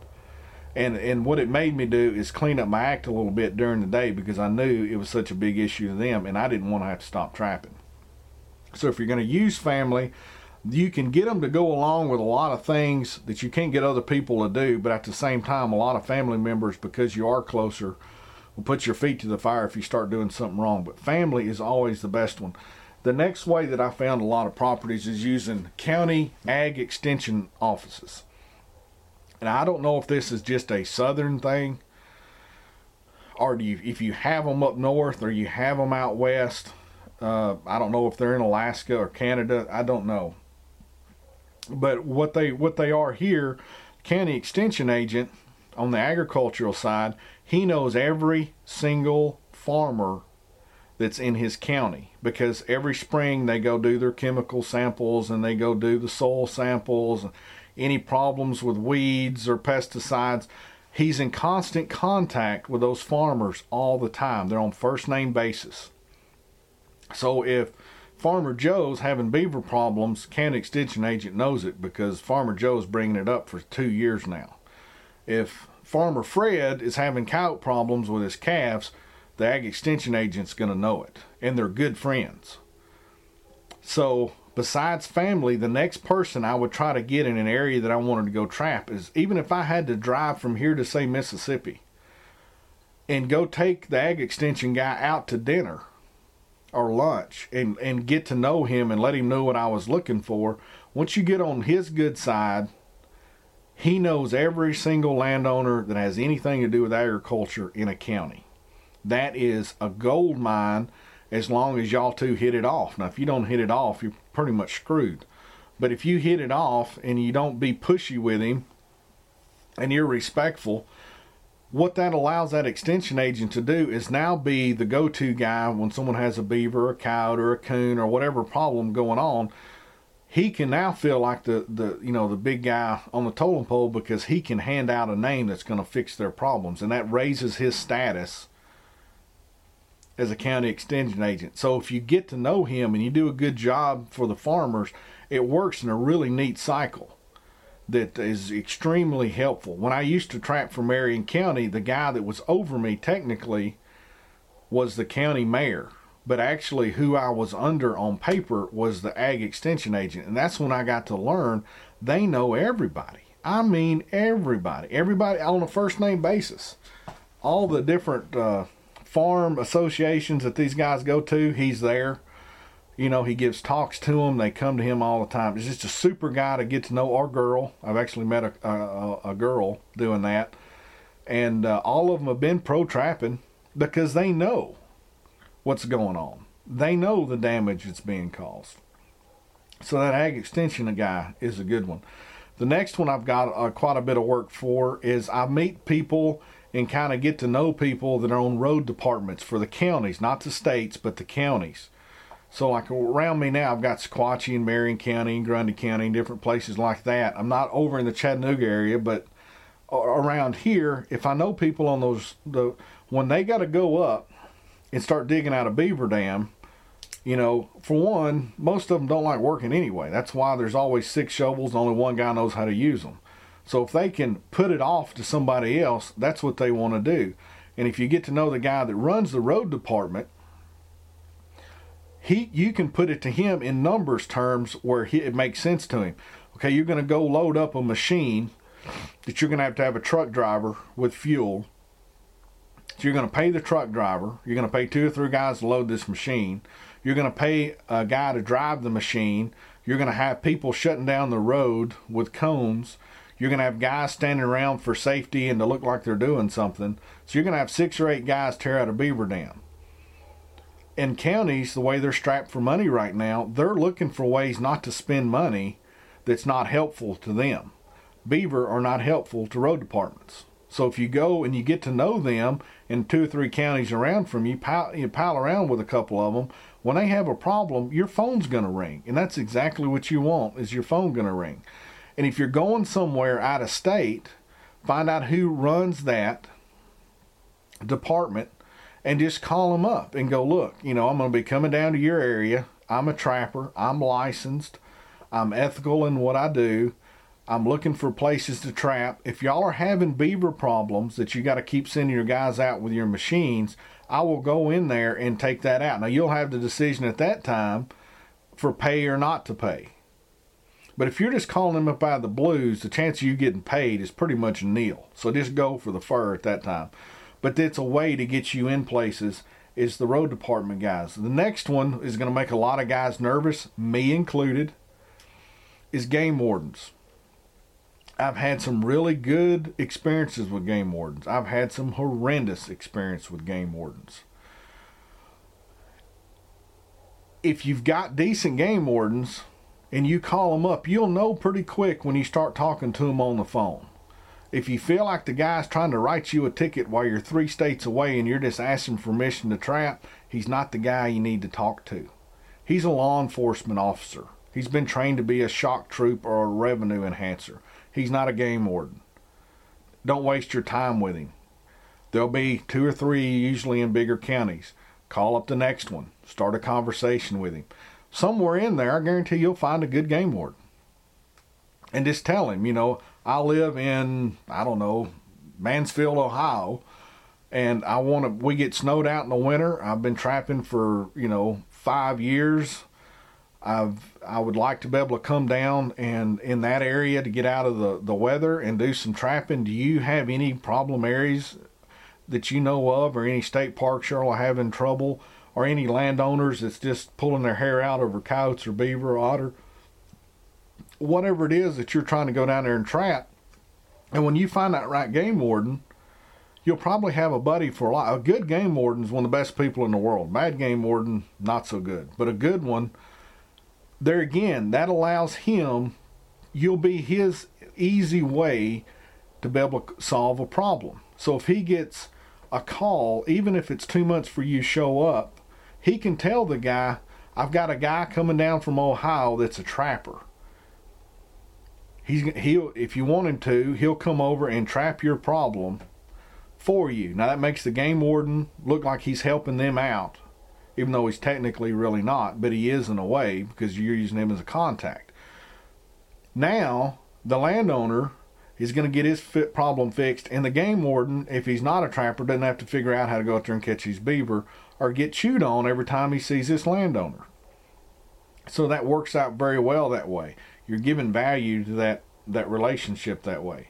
And what it made me do is clean up my act a little bit during the day because I knew it was such a big issue to them and I didn't want to have to stop trapping. So if you're going to use family, you can get them to go along with a lot of things that you can't get other people to do, but at the same time, a lot of family members, because you are closer, will put your feet to the fire if you start doing something wrong. But family is always the best one. The next way that I found a lot of properties is using county ag extension offices. And I don't know if this is just a southern thing, or if you have them up north or you have them out west. I don't know if they're in Alaska or Canada. I don't know. But what they are here, county extension agent on the agricultural side, he knows every single farmer that's in his county, because every spring they go do their chemical samples and they go do the soil samples, any problems with weeds or pesticides. He's in constant contact with those farmers all the time. They're on first name basis. So if Farmer Joe's having beaver problems, county extension agent knows it because Farmer Joe's bringing it up for 2 years now. If Farmer Fred is having cow problems with his calves, the ag extension agent's going to know it, and they're good friends. So besides family, the next person I would try to get in an area that I wanted to go trap is, even if I had to drive from here to, say, Mississippi and go take the ag extension guy out to dinner or lunch and get to know him and let him know what I was looking for. Once you get on his good side, he knows every single landowner that has anything to do with agriculture in a county. that is a gold mine as long as y'all two hit it off. Now, if you don't hit it off, you're pretty much screwed. But if you hit it off and you don't be pushy with him and you're respectful, what that allows that extension agent to do is now be the go-to guy when someone has a beaver, a coyote, or a coon, or whatever problem going on. He can now feel like the big guy on the totem pole because he can hand out a name that's going to fix their problems, and that raises his status as a county extension agent. So if you get to know him and you do a good job for the farmers, it works in a really neat cycle that is extremely helpful. When I used to trap for Marion County, the guy that was over me technically was the county mayor, but actually who I was under on paper was the ag extension agent. And that's when I got to learn they know everybody. I mean everybody on a first name basis. All the different farm associations that these guys go to, he's there. You know, he gives talks to them. They come to him all the time. He's just a super guy to get to know, or girl. I've actually met a girl doing that. And all of them have been pro-trapping because they know what's going on. They know the damage that's being caused. So that ag extension guy is a good one. The next one I've got quite a bit of work for is I meet people and kind of get to know people that are on road departments for the counties, not the states, but the counties. So like around me now, I've got Sequatchie and Marion County and Grundy County and different places like that. I'm not over in the Chattanooga area, but around here, if I know people on when they got to go up and start digging out a beaver dam, you know, for one, most of them don't like working anyway. That's why there's always 6 shovels and only one guy knows how to use them. So if they can put it off to somebody else, that's what they want to do. And if you get to know the guy that runs the road department, you can put it to him in numbers terms where it makes sense to him. Okay, you're going to go load up a machine that you're going to have a truck driver with fuel. So you're going to pay the truck driver. You're going to pay 2 or 3 guys to load this machine. You're going to pay a guy to drive the machine. You're going to have people shutting down the road with cones. You're going to have guys standing around for safety and to look like they're doing something. So you're going to have 6 or 8 guys tear out a beaver dam. In counties, the way they're strapped for money right now, they're looking for ways not to spend money that's not helpful to them. Beaver are not helpful to road departments. So if you go and you get to know them in 2 or 3 counties around from you, pal around with a couple of them, when they have a problem, your phone's going to ring. And that's exactly what you want, is your phone going to ring. And if you're going somewhere out of state, find out who runs that department and just call them up and go, look, you know, I'm going to be coming down to your area. I'm a trapper. I'm licensed. I'm ethical in what I do. I'm looking for places to trap. If y'all are having beaver problems that you got to keep sending your guys out with your machines, I will go in there and take that out. Now, you'll have the decision at that time for pay or not to pay. But if you're just calling them up out of the blues, the chance of you getting paid is pretty much nil. So just go for the fur at that time. But it's a way to get you in places, is the road department guys. The next one is going to make a lot of guys nervous, me included, is game wardens. I've had some really good experiences with game wardens. I've had some horrendous experience with game wardens. If you've got decent game wardens and you call them up, you'll know pretty quick when you start talking to them on the phone. If you feel like the guy's trying to write you a ticket while you're 3 states away and you're just asking permission to trap, he's not the guy you need to talk to. He's a law enforcement officer. He's been trained to be a shock troop or a revenue enhancer. He's not a game warden. Don't waste your time with him. There'll be 2 or 3 usually in bigger counties. Call up the next one. Start a conversation with him. Somewhere in there, I guarantee you'll find a good game warden. And just tell him, you know, I live in, I don't know, Mansfield, Ohio, and we get snowed out in the winter. I've been trapping for, 5 years. I would like to be able to come down and in that area to get out of the weather and do some trapping. Do you have any problem areas that you know of, or any state parks y'all are having trouble, or any landowners that's just pulling their hair out over coyotes or beaver or otter? Whatever it is that you're trying to go down there and trap. And when you find that right game warden, you'll probably have a buddy for a lot. A good game warden is one of the best people in the world. Bad game warden, not so good. But a good one, there again, that allows him, you'll be his easy way to be able to solve a problem. So if he gets a call, even if it's 2 months for you to show up, he can tell the guy, I've got a guy coming down from Ohio that's a trapper. He'll if you want him to, he'll come over and trap your problem for you. Now that makes the game warden look like he's helping them out, even though he's technically really not, but he is in a way because you're using him as a contact. Now the landowner is going to get his problem fixed, and the game warden, if he's not a trapper, doesn't have to figure out how to go out there and catch his beaver or get chewed on every time he sees this landowner. So that works out very well that way. You're giving value to that relationship that way.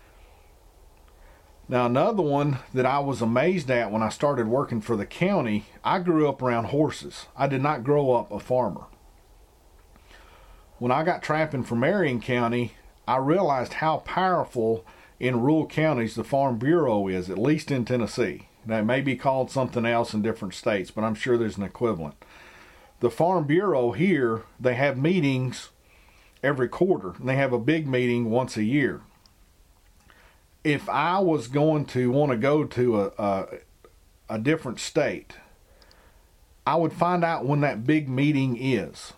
Now another one that I was amazed at when I started working for the county, I grew up around horses. I did not grow up a farmer. When I got trapping for Marion County, I realized how powerful in rural counties the Farm Bureau is, at least in Tennessee. Now, it may be called something else in different states, but I'm sure there's an equivalent. The Farm Bureau here, they have meetings every quarter, and they have a big meeting once a year. If I was going to want to go to a different state, I would find out when that big meeting is.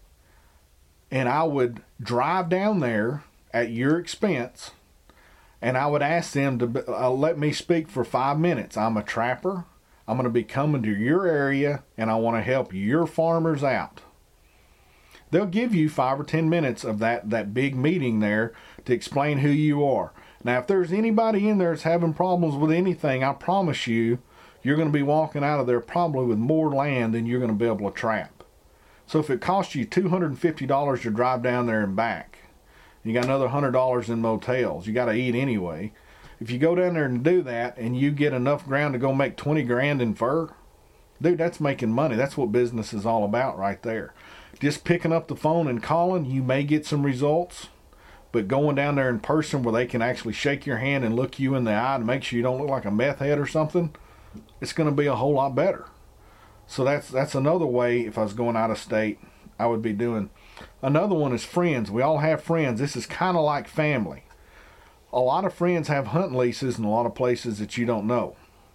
And I would drive down there at your expense, and I would ask them to let me speak for 5 minutes. I'm a trapper. I'm going to be coming to your area, and I want to help your farmers out. They'll give you 5 or 10 minutes of that big meeting there to explain who you are. Now, if there's anybody in there that's having problems with anything, I promise you, you're going to be walking out of there probably with more land than you're going to be able to trap. So if it costs you $250 to drive down there and back, you got another $100 in motels, you got to eat anyway. If you go down there and do that and you get enough ground to go make 20 grand in fur, dude, that's making money. That's what business is all about right there. Just picking up the phone and calling, you may get some results, but going down there in person where they can actually shake your hand and look you in the eye to make sure you don't look like a meth head or something, it's going to be a whole lot better. So that's another way, if I was going out of state, I would be doing. Another one is friends. We all have friends. This is kind of like family. A lot of friends have hunt leases in a lot of places that you don't know.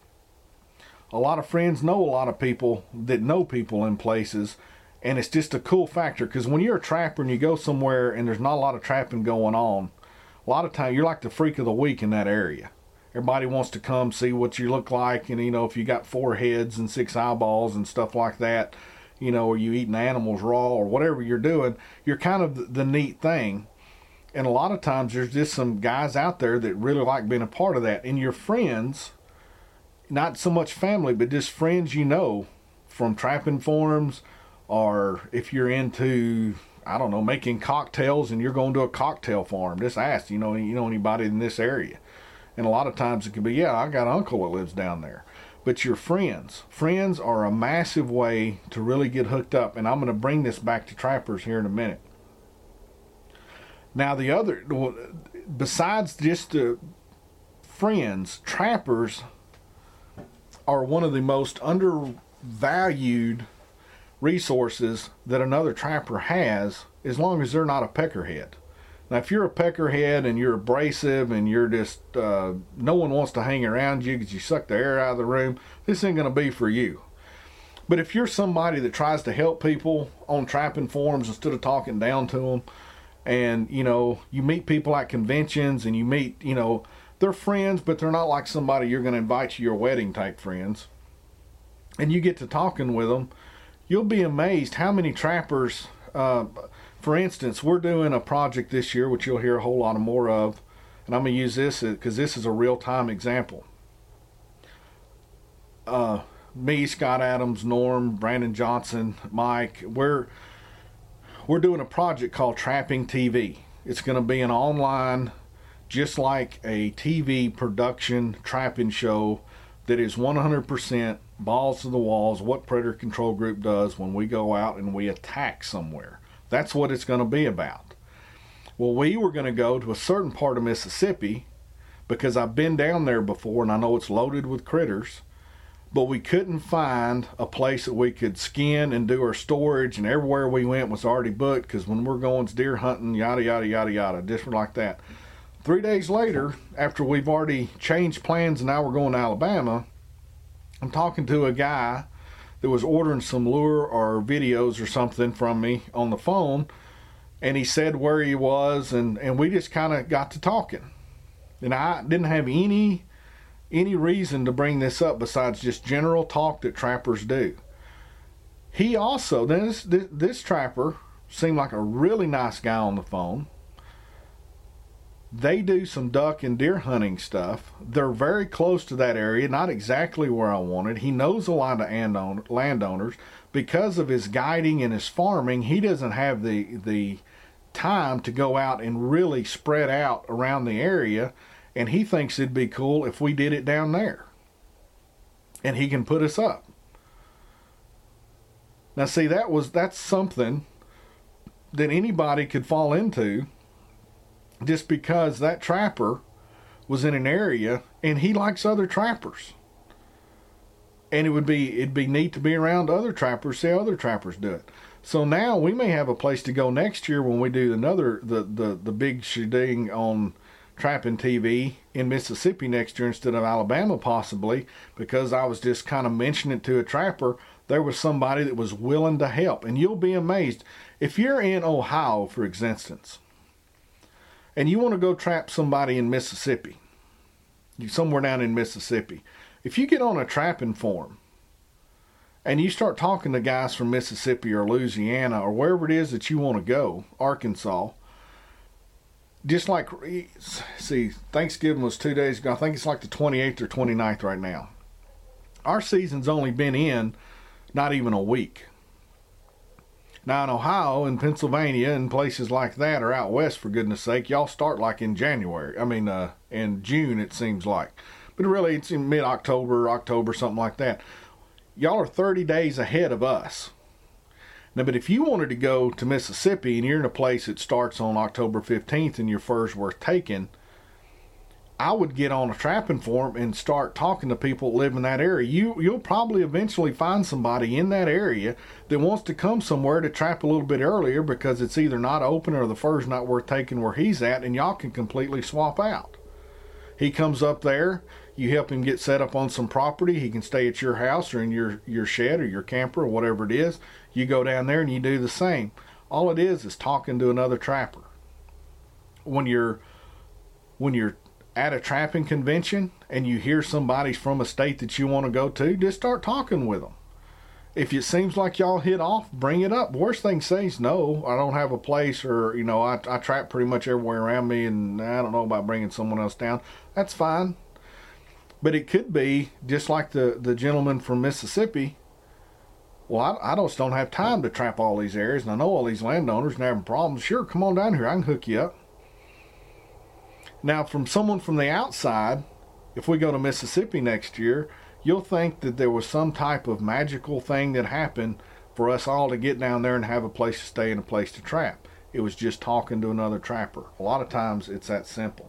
A lot of friends know a lot of people that know people in places, and it's just a cool factor because when you're a trapper and you go somewhere and there's not a lot of trapping going on, a lot of times you're like the freak of the week in that area. Everybody wants to come see what you look like, and if you got 4 heads and 6 eyeballs and stuff like that, or you eating animals raw or whatever you're doing, you're kind of the neat thing. And a lot of times there's just some guys out there that really like being a part of that. And your friends, not so much family, but just friends from trapping forums, or if you're into, I don't know, making cocktails and you're going to a cocktail farm, just ask, you know anybody in this area? And a lot of times it can be, yeah, I got an uncle that lives down there. But your friends are a massive way to really get hooked up. And I'm going to bring this back to trappers here in a minute. Now besides just the friends, trappers are one of the most undervalued resources that another trapper has, as long as they're not a peckerhead. Now, if you're a peckerhead and you're abrasive and you're just, no one wants to hang around you because you suck the air out of the room, this ain't going to be for you. But if you're somebody that tries to help people on trapping forums instead of talking down to them, and, you meet people at conventions and you meet, they're friends, but they're not like somebody you're going to invite to your wedding type friends, and you get to talking with them, you'll be amazed how many trappers, for instance, we're doing a project this year, which you'll hear a whole lot more of, and I'm going to use this because this is a real-time example. Me, Scott Adams, Norm, Brandon Johnson, Mike, we're doing a project called Trapping TV. It's going to be an online, just like a TV production trapping show that is 100% balls to the walls, what Predator Control Group does when we go out and we attack somewhere. That's what it's going to be about. Well, we were going to go to a certain part of Mississippi because I've been down there before and I know it's loaded with critters, but we couldn't find a place that we could skin and do our storage, and everywhere we went was already booked because when we're going deer hunting, yada, yada, yada, yada, different like that. 3 days later, after we've already changed plans and now we're going to Alabama, I'm talking to a guy that was ordering some lure or videos or something from me on the phone, and he said where he was, and we just kind of got to talking. And I didn't have any reason to bring this up besides just general talk that trappers do. He also, this trapper seemed like a really nice guy on the phone. They do some duck and deer hunting stuff. They're very close to that area, not exactly where I wanted. He knows a lot of landowners. Because of his guiding and his farming, he doesn't have the time to go out and really spread out around the area, and he thinks it'd be cool if we did it down there. And he can put us up. Now see, that's something that anybody could fall into, just because that trapper was in an area and he likes other trappers. And it'd be neat to be around other trappers, see how other trappers do it. So now we may have a place to go next year when we do the big shooting on Trapping TV in Mississippi next year instead of Alabama, possibly, because I was just kind of mentioning it to a trapper. There was somebody that was willing to help. And you'll be amazed. If you're in Ohio, for instance, and you want to go trap somebody in Mississippi, somewhere down in Mississippi, if you get on a trapping forum and you start talking to guys from Mississippi or Louisiana or wherever it is that you want to go, Arkansas, just like, see, Thanksgiving was 2 days ago. I think it's like the 28th or 29th right now. Our season's only been in not even a week. Now in Ohio and Pennsylvania and places like that, or out west, for goodness sake, y'all start like in January. In June, it seems like. But really, it's in mid-October, October, something like that. Y'all are 30 days ahead of us. Now, but if you wanted to go to Mississippi and you're in a place that starts on October 15th and your fur's worth taking, I would get on a trapping forum and start talking to people that live in that area. You'll probably eventually find somebody in that area that wants to come somewhere to trap a little bit earlier because it's either not open or the fur's not worth taking where he's at, and y'all can completely swap out. He comes up there, you help him get set up on some property, he can stay at your house or in your shed or your camper or whatever it is. You go down there and you do the same. All it is talking to another trapper. When you're at a trapping convention and you hear somebody's from a state that you want to go to, just start talking with them. If it seems like y'all hit off, bring it up. Worst thing to say is no, I don't have a place, or I trap pretty much everywhere around me and I don't know about bringing someone else down. That's fine. But it could be just like the gentleman from Mississippi. Well, I just don't have time to trap all these areas, and I know all these landowners and having problems. Sure, come on down here, I can hook you up. Now, from someone from the outside, if we go to Mississippi next year, you'll think that there was some type of magical thing that happened for us all to get down there and have a place to stay and a place to trap. It was just talking to another trapper. A lot of times it's that simple.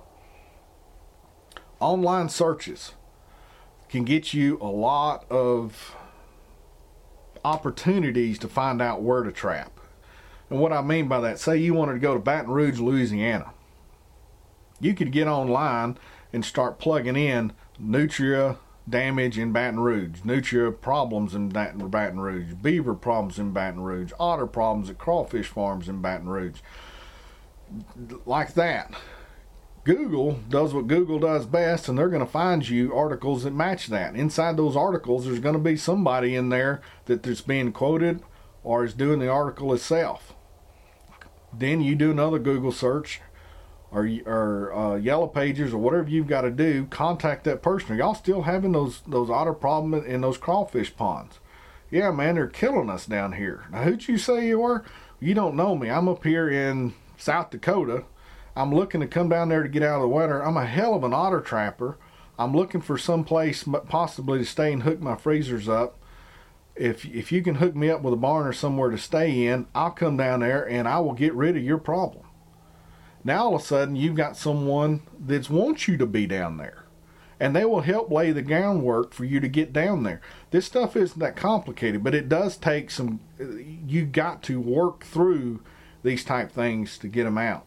Online searches can get you a lot of opportunities to find out where to trap. And what I mean by that, say you wanted to go to Baton Rouge, Louisiana. You could get online and start plugging in nutria damage in Baton Rouge, nutria problems in Baton Rouge, beaver problems in Baton Rouge, otter problems at crawfish farms in Baton Rouge. Like that. Google does what Google does best, and they're going to find you articles that match that. Inside those articles, there's going to be somebody in there that's being quoted or is doing the article itself. Then you do another Google search or Yellow Pages or whatever you've got to do. Contact that person. Are y'all still having those otter problems in those crawfish ponds? Yeah, man, they're killing us down here. Now, who'd you say you were? You don't know me. I'm up here in South Dakota. I'm looking to come down there to get out of the winter. I'm a hell of an otter trapper. I'm looking for some place possibly to stay and hook my freezers up. If you can hook me up with a barn or somewhere to stay in, I'll come down there and I will get rid of your problem. Now all of a sudden you've got someone that wants you to be down there, and they will help lay the groundwork for you to get down there. This stuff isn't that complicated, but it does take some, you got to work through these type things to get them out.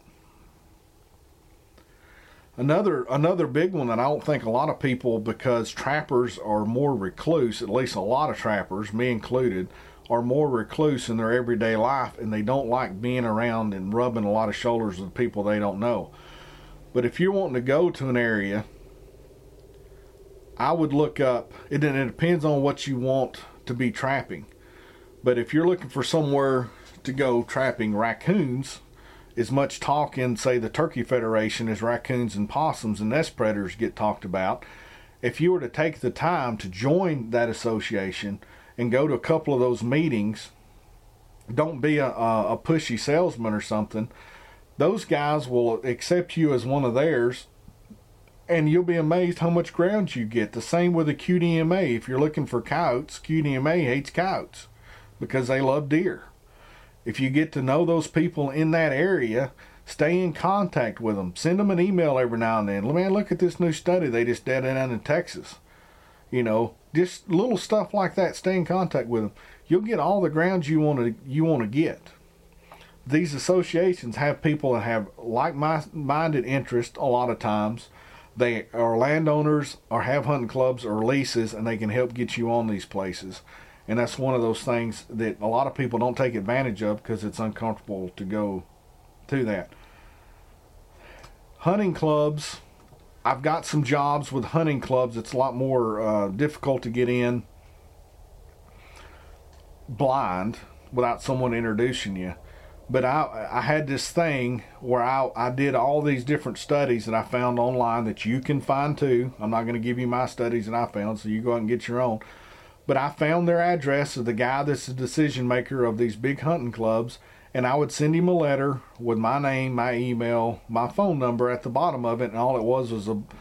Another big one that I don't think a lot of people, because trappers are more recluse, at least a lot of trappers, me included, are more recluse in their everyday life, and they don't like being around and rubbing a lot of shoulders with people they don't know. But if you're wanting to go to an area, I would look up, it depends on what you want to be trapping. But if you're looking for somewhere to go trapping raccoons, as much talk in, say, the Turkey Federation as raccoons and possums and nest predators get talked about. If you were to take the time to join that association and go to a couple of those meetings, don't be a pushy salesman or something. Those guys will accept you as one of theirs, and you'll be amazed how much ground you get. The same with a QDMA. If you're looking for coyotes, QDMA hates coyotes because they love deer. If you get to know those people in that area, stay in contact with them. Send them an email every now and then. Man, look at this new study they just did down in Texas. You know, just little stuff like that. Stay in contact with them. You'll get all the ground you want to get. These associations have people that have like-minded interests a lot of times. They are landowners or have hunting clubs or leases, and they can help get you on these places. And that's one of those things that a lot of people don't take advantage of because it's uncomfortable to go to that. Hunting clubs, I've got some jobs with hunting clubs. It's a lot more difficult to get in blind without someone introducing you. But I had this thing where I did all these different studies that I found online that you can find too. I'm not going to give you my studies that I found, so you go out and get your own. But I found their address of the guy that's the decision maker of these big hunting clubs, and I would send him a letter with my name, my email, my phone number at the bottom of it, and all it was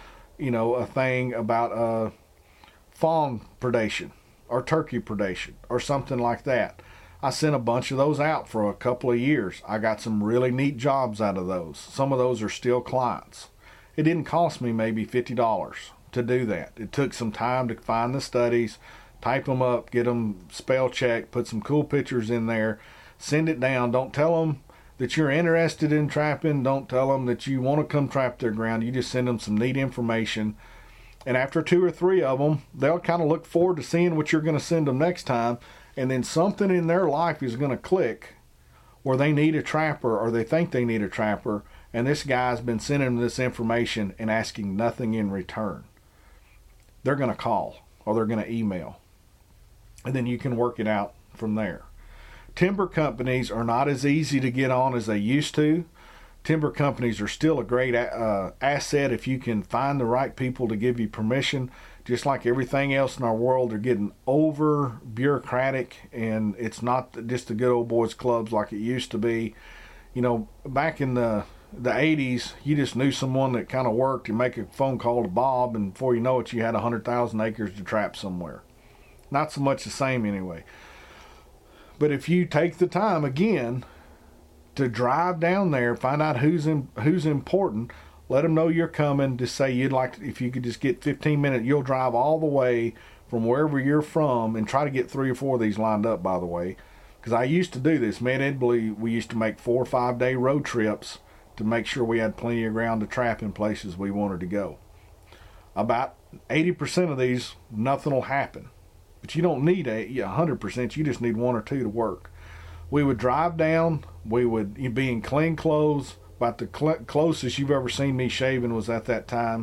a thing about fawn predation or turkey predation or something like that. I sent a bunch of those out for a couple of years. I got some really neat jobs out of those. Some of those are still clients. It didn't cost me maybe $50 to do that. It took some time to find the studies, type them up, get them spell checked, put some cool pictures in there, send it down. Don't tell them that you're interested in trapping. Don't tell them that you want to come trap their ground. You just send them some neat information. And after 2 or 3 of them, they'll kind of look forward to seeing what you're going to send them next time. And then something in their life is going to click where they need a trapper or they think they need a trapper. And this guy's been sending them this information and asking nothing in return. They're going to call or they're going to email. And then you can work it out from there. Timber companies are not as easy to get on as they used to. Timber companies are still a great asset if you can find the right people to give you permission. Just like everything else in our world, they're getting over bureaucratic, and it's not just the good old boys clubs like it used to be. You know, back in the 80s, you just knew someone that kind of worked. You make a phone call to Bob, and before you know it, you had 100,000 acres to trap somewhere. Not so much the same anyway. But if you take the time again to drive down there, find out who's important, let them know you're coming. Just say you'd like to, if you could just get 15 minutes, you'll drive all the way from wherever you're from, and try to get 3 or 4 of these lined up, by the way. Because I used to do this. Me and Ed Blue, we used to make 4 or 5 day road trips to make sure we had plenty of ground to trap in places we wanted to go. About 80% of these, nothing will happen. But you don't need 100%. You just need 1 or 2 to work. We would drive down. We would be in clean clothes. About the closest you've ever seen me shaving was at that time.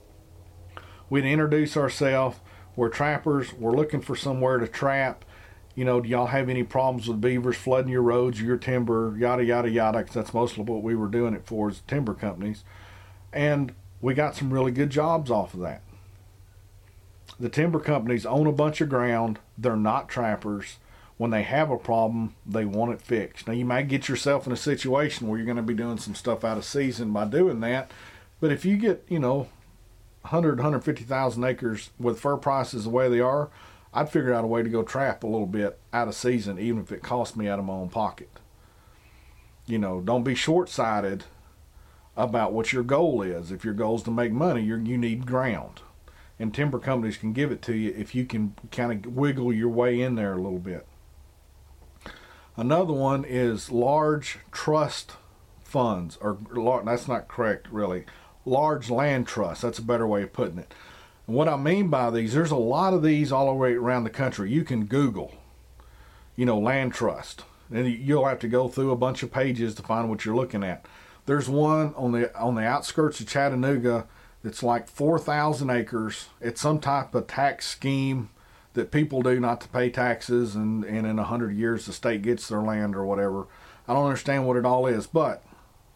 We'd introduce ourselves. We're trappers. We're looking for somewhere to trap. You know, do y'all have any problems with beavers flooding your roads, your timber, yada, yada, yada, because that's mostly what we were doing it for as timber companies. And we got some really good jobs off of that. The timber companies own a bunch of ground. They're not trappers. When they have a problem, they want it fixed. Now, you might get yourself in a situation where you're going to be doing some stuff out of season by doing that. But if you get, 150,000 acres with fur prices the way they are, I'd figure out a way to go trap a little bit out of season, even if it cost me out of my own pocket. Don't be short-sighted about what your goal is. If your goal is to make money, you need ground. And timber companies can give it to you if you can kind of wiggle your way in there a little bit. Another one is large trust funds, or that's not correct really. Large land trusts, that's a better way of putting it. And what I mean by these, there's a lot of these all the way around the country. You can Google, land trust, and you'll have to go through a bunch of pages to find what you're looking at. There's one on the outskirts of Chattanooga that's like 4,000 acres. It's some type of tax scheme that people do not to pay taxes, and in 100 years the state gets their land or whatever. I don't understand what it all is, but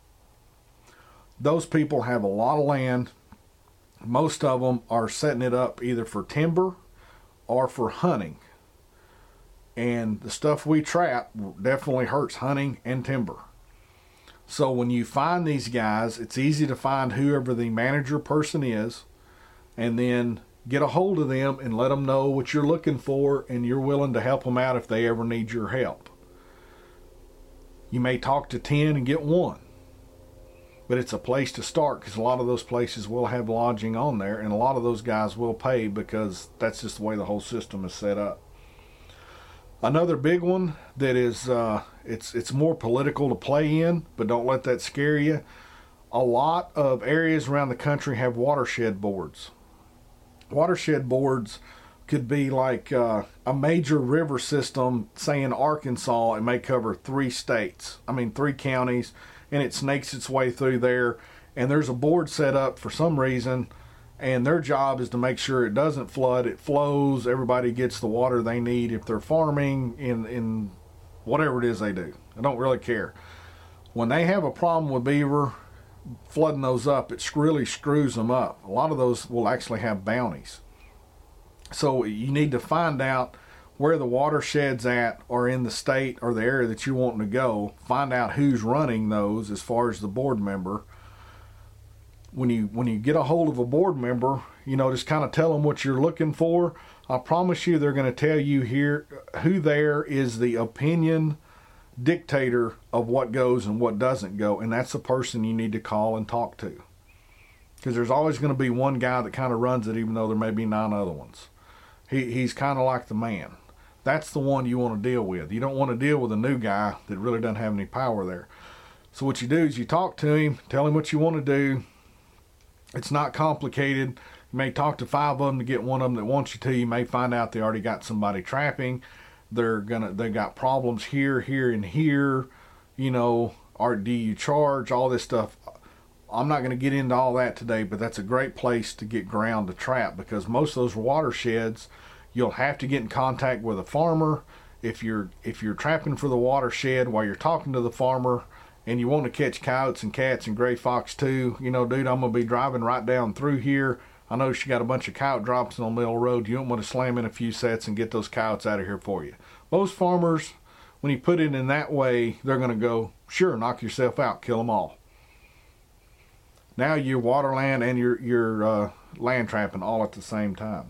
those people have a lot of land. Most of them are setting it up either for timber or for hunting. And the stuff we trap definitely hurts hunting and timber. So when you find these guys, it's easy to find whoever the manager person is, and then get a hold of them and let them know what you're looking for, and you're willing to help them out if they ever need your help. You may talk to 10 and get one, but it's a place to start, because a lot of those places will have lodging on there, and a lot of those guys will pay, because that's just the way the whole system is set up. Another big one that is it's more political to play in, but don't let that scare you. A lot of areas around the country have watershed boards. Watershed boards could be like a major river system, say in Arkansas. It may cover 3 counties, and it snakes its way through there. And there's a board set up for some reason, and their job is to make sure it doesn't flood, it flows, everybody gets the water they need if they're farming in whatever it is they do. I don't really care. When they have a problem with beaver flooding those up, it really screws them up. A lot of those will actually have bounties. So you need to find out where the watershed's at, or in the state or the area that you're wanting to go. Find out who's running those as far as the board member. When you get a hold of a board member, just kind of tell them what you're looking for. I promise you they're going to tell you here who there is the opinion dictator of what goes and what doesn't go, and that's the person you need to call and talk to. Because there's always going to be one guy that kind of runs it, even though there may be 9 other ones. He's kind of like the man. That's the one you want to deal with. You don't want to deal with a new guy that really doesn't have any power there. So what you do is you talk to him, tell him what you want to do. It's not complicated. You may talk to 5 of them to get one of them that wants you to. You may find out they already got somebody trapping. They got problems here, and here. Or do you charge, all this stuff. I'm not going to get into all that today, but that's a great place to get ground to trap, because most of those watersheds, you'll have to get in contact with a farmer. If you're trapping for the watershed while you're talking to the farmer, and you want to catch coyotes and cats and gray fox too, dude, I'm going to be driving right down through here. I noticed you got a bunch of coyote drops on the middle road. You don't want to slam in a few sets and get those coyotes out of here for you. Most farmers, when you put it in that way, they're going to go, sure, knock yourself out, kill them all. Now you're waterland and you're land trapping all at the same time.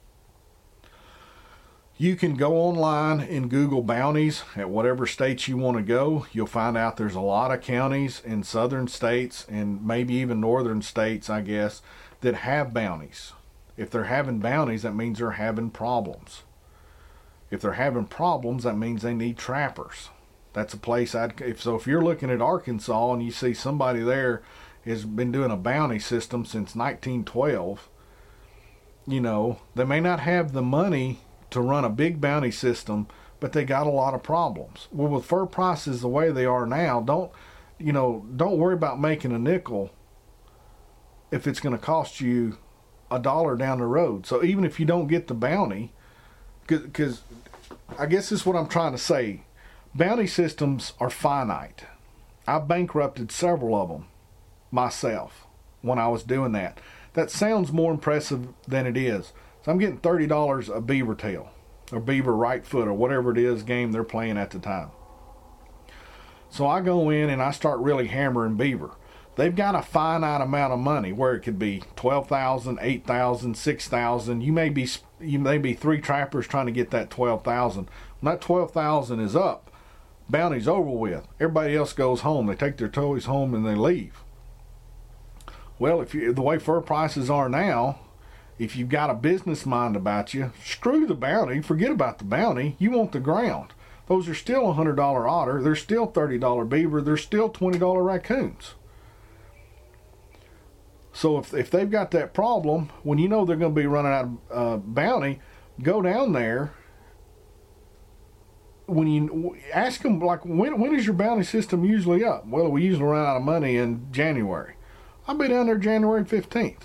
You can go online and Google bounties at whatever states you want to go. You'll find out there's a lot of counties in southern states and maybe even northern states, I guess, that have bounties. If they're having bounties, that means they're having problems. If they're having problems, that means they need trappers. That's a place if you're looking at Arkansas and you see somebody there has been doing a bounty system since 1912, they may not have the money to run a big bounty system, but they got a lot of problems. Well, with fur prices the way they are now, don't worry about making a nickel if it's going to cost you $1 down the road. So even if you don't get the bounty, because I guess this is what I'm trying to say, bounty systems are finite. I bankrupted several of them myself when I was doing that. That sounds more impressive than it is. So I'm getting $30 a beaver tail or beaver right foot or whatever it is game they're playing at the time. So I go in and I start really hammering beaver. They've got a finite amount of money where it could be $12,000, $8,000, $6,000. You may be 3 trappers trying to get that $12,000. When that $12,000 is up, bounty's over with. Everybody else goes home. They take their toys home and they leave. Well, the way fur prices are now, if you've got a business mind about you, screw the bounty, forget about the bounty. You want the ground. Those are still $100 otter, they're still $30 beaver, they're still $20 raccoons. So if they've got that problem, when you know they're going to be running out of bounty, go down there. When you ask them, like, when is your bounty system usually up? Well, we usually run out of money in January. I'll be down there January 15th.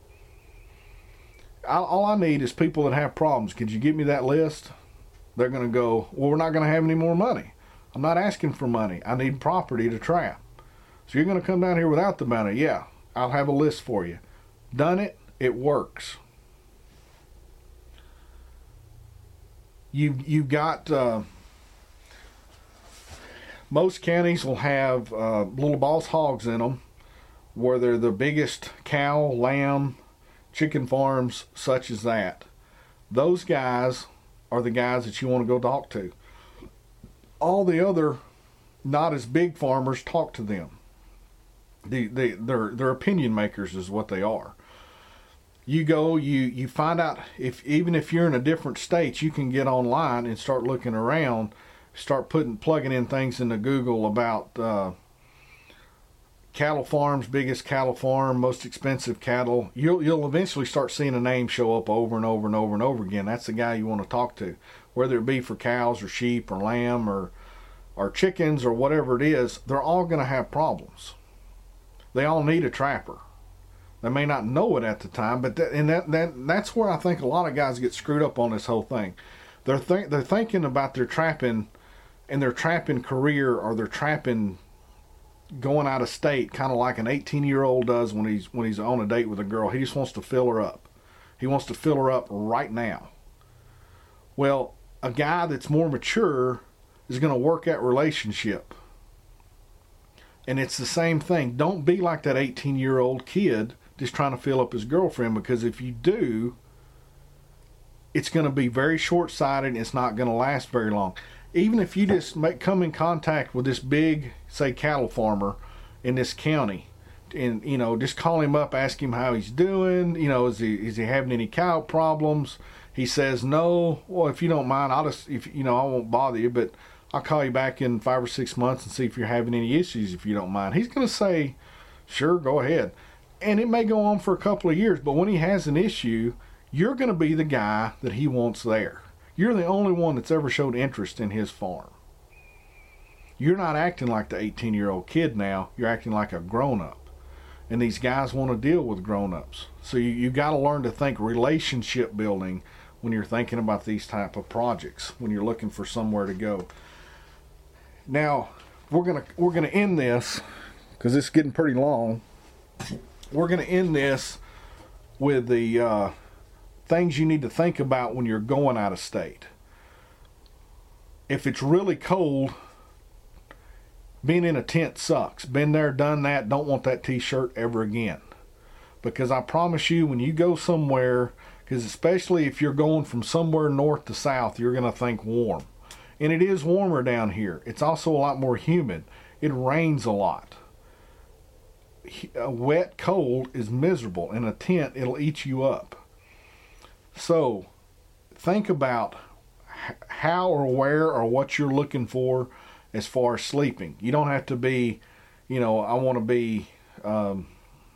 All I need is people that have problems. Could you give me that list? They're going to go, well, we're not going to have any more money. I'm not asking for money. I need property to trap. So you're going to come down here without the bounty? Yeah, I'll have a list for you. Done it. It works. You've got... most counties will have little boss hogs in them, where they're the biggest cow, lamb, chicken farms, such as that. Those guys are the guys that you want to go talk to. All the other not as big farmers, talk to them. They're opinion makers is what they are. You go, you find out, even if you're in a different state, you can get online and start looking around, start plugging in things into Google about cattle farms, biggest cattle farm, most expensive cattle. You'll eventually start seeing a name show up over and over and over and over again. That's the guy you want to talk to, whether it be for cows or sheep or lamb or chickens or whatever it is. They're all going to have problems. They all need a trapper. They may not know it at the time, but that's where I think a lot of guys get screwed up on this whole thing. They're thinking about their trapping and their trapping career, or their trapping going out of state, kind of like an 18-year-old does when he's on a date with a girl. He just wants to fill her up. He wants to fill her up right now. Well, a guy that's more mature is going to work at relationship. And it's the same thing. Don't be like that 18-year-old kid just trying to fill up his girlfriend, because if you do, it's going to be very short-sighted and it's not going to last very long. Even if you just come in contact with this big, say, cattle farmer in this county, and just call him up, ask him how he's doing. Is he having any cow problems? He says no. Well, if you don't mind, I won't bother you, but I'll call you back in 5 or 6 months and see if you're having any issues. If you don't mind, he's going to say, sure, go ahead. And it may go on for a couple of years, but when he has an issue, you're going to be the guy that he wants there. You're the only one that's ever showed interest in his farm. You're not acting like the 18-year-old kid now. You're acting like a grown-up. And these guys want to deal with grown-ups. So you got to learn to think relationship building when you're thinking about these type of projects, when you're looking for somewhere to go. Now, we're gonna end this, because it's getting pretty long. We're going to end this with the things you need to think about when you're going out of state. If it's really cold, being in a tent sucks. Been there, done that. Don't want that t-shirt ever again. Because I promise you, when you go somewhere, because especially if you're going from somewhere north to south, you're going to think warm. And it is warmer down here. It's also a lot more humid. It rains a lot. A wet cold is miserable. In a tent, it'll eat you up. So think about how or where or what you're looking for as far as sleeping. You don't have to be, I want to be in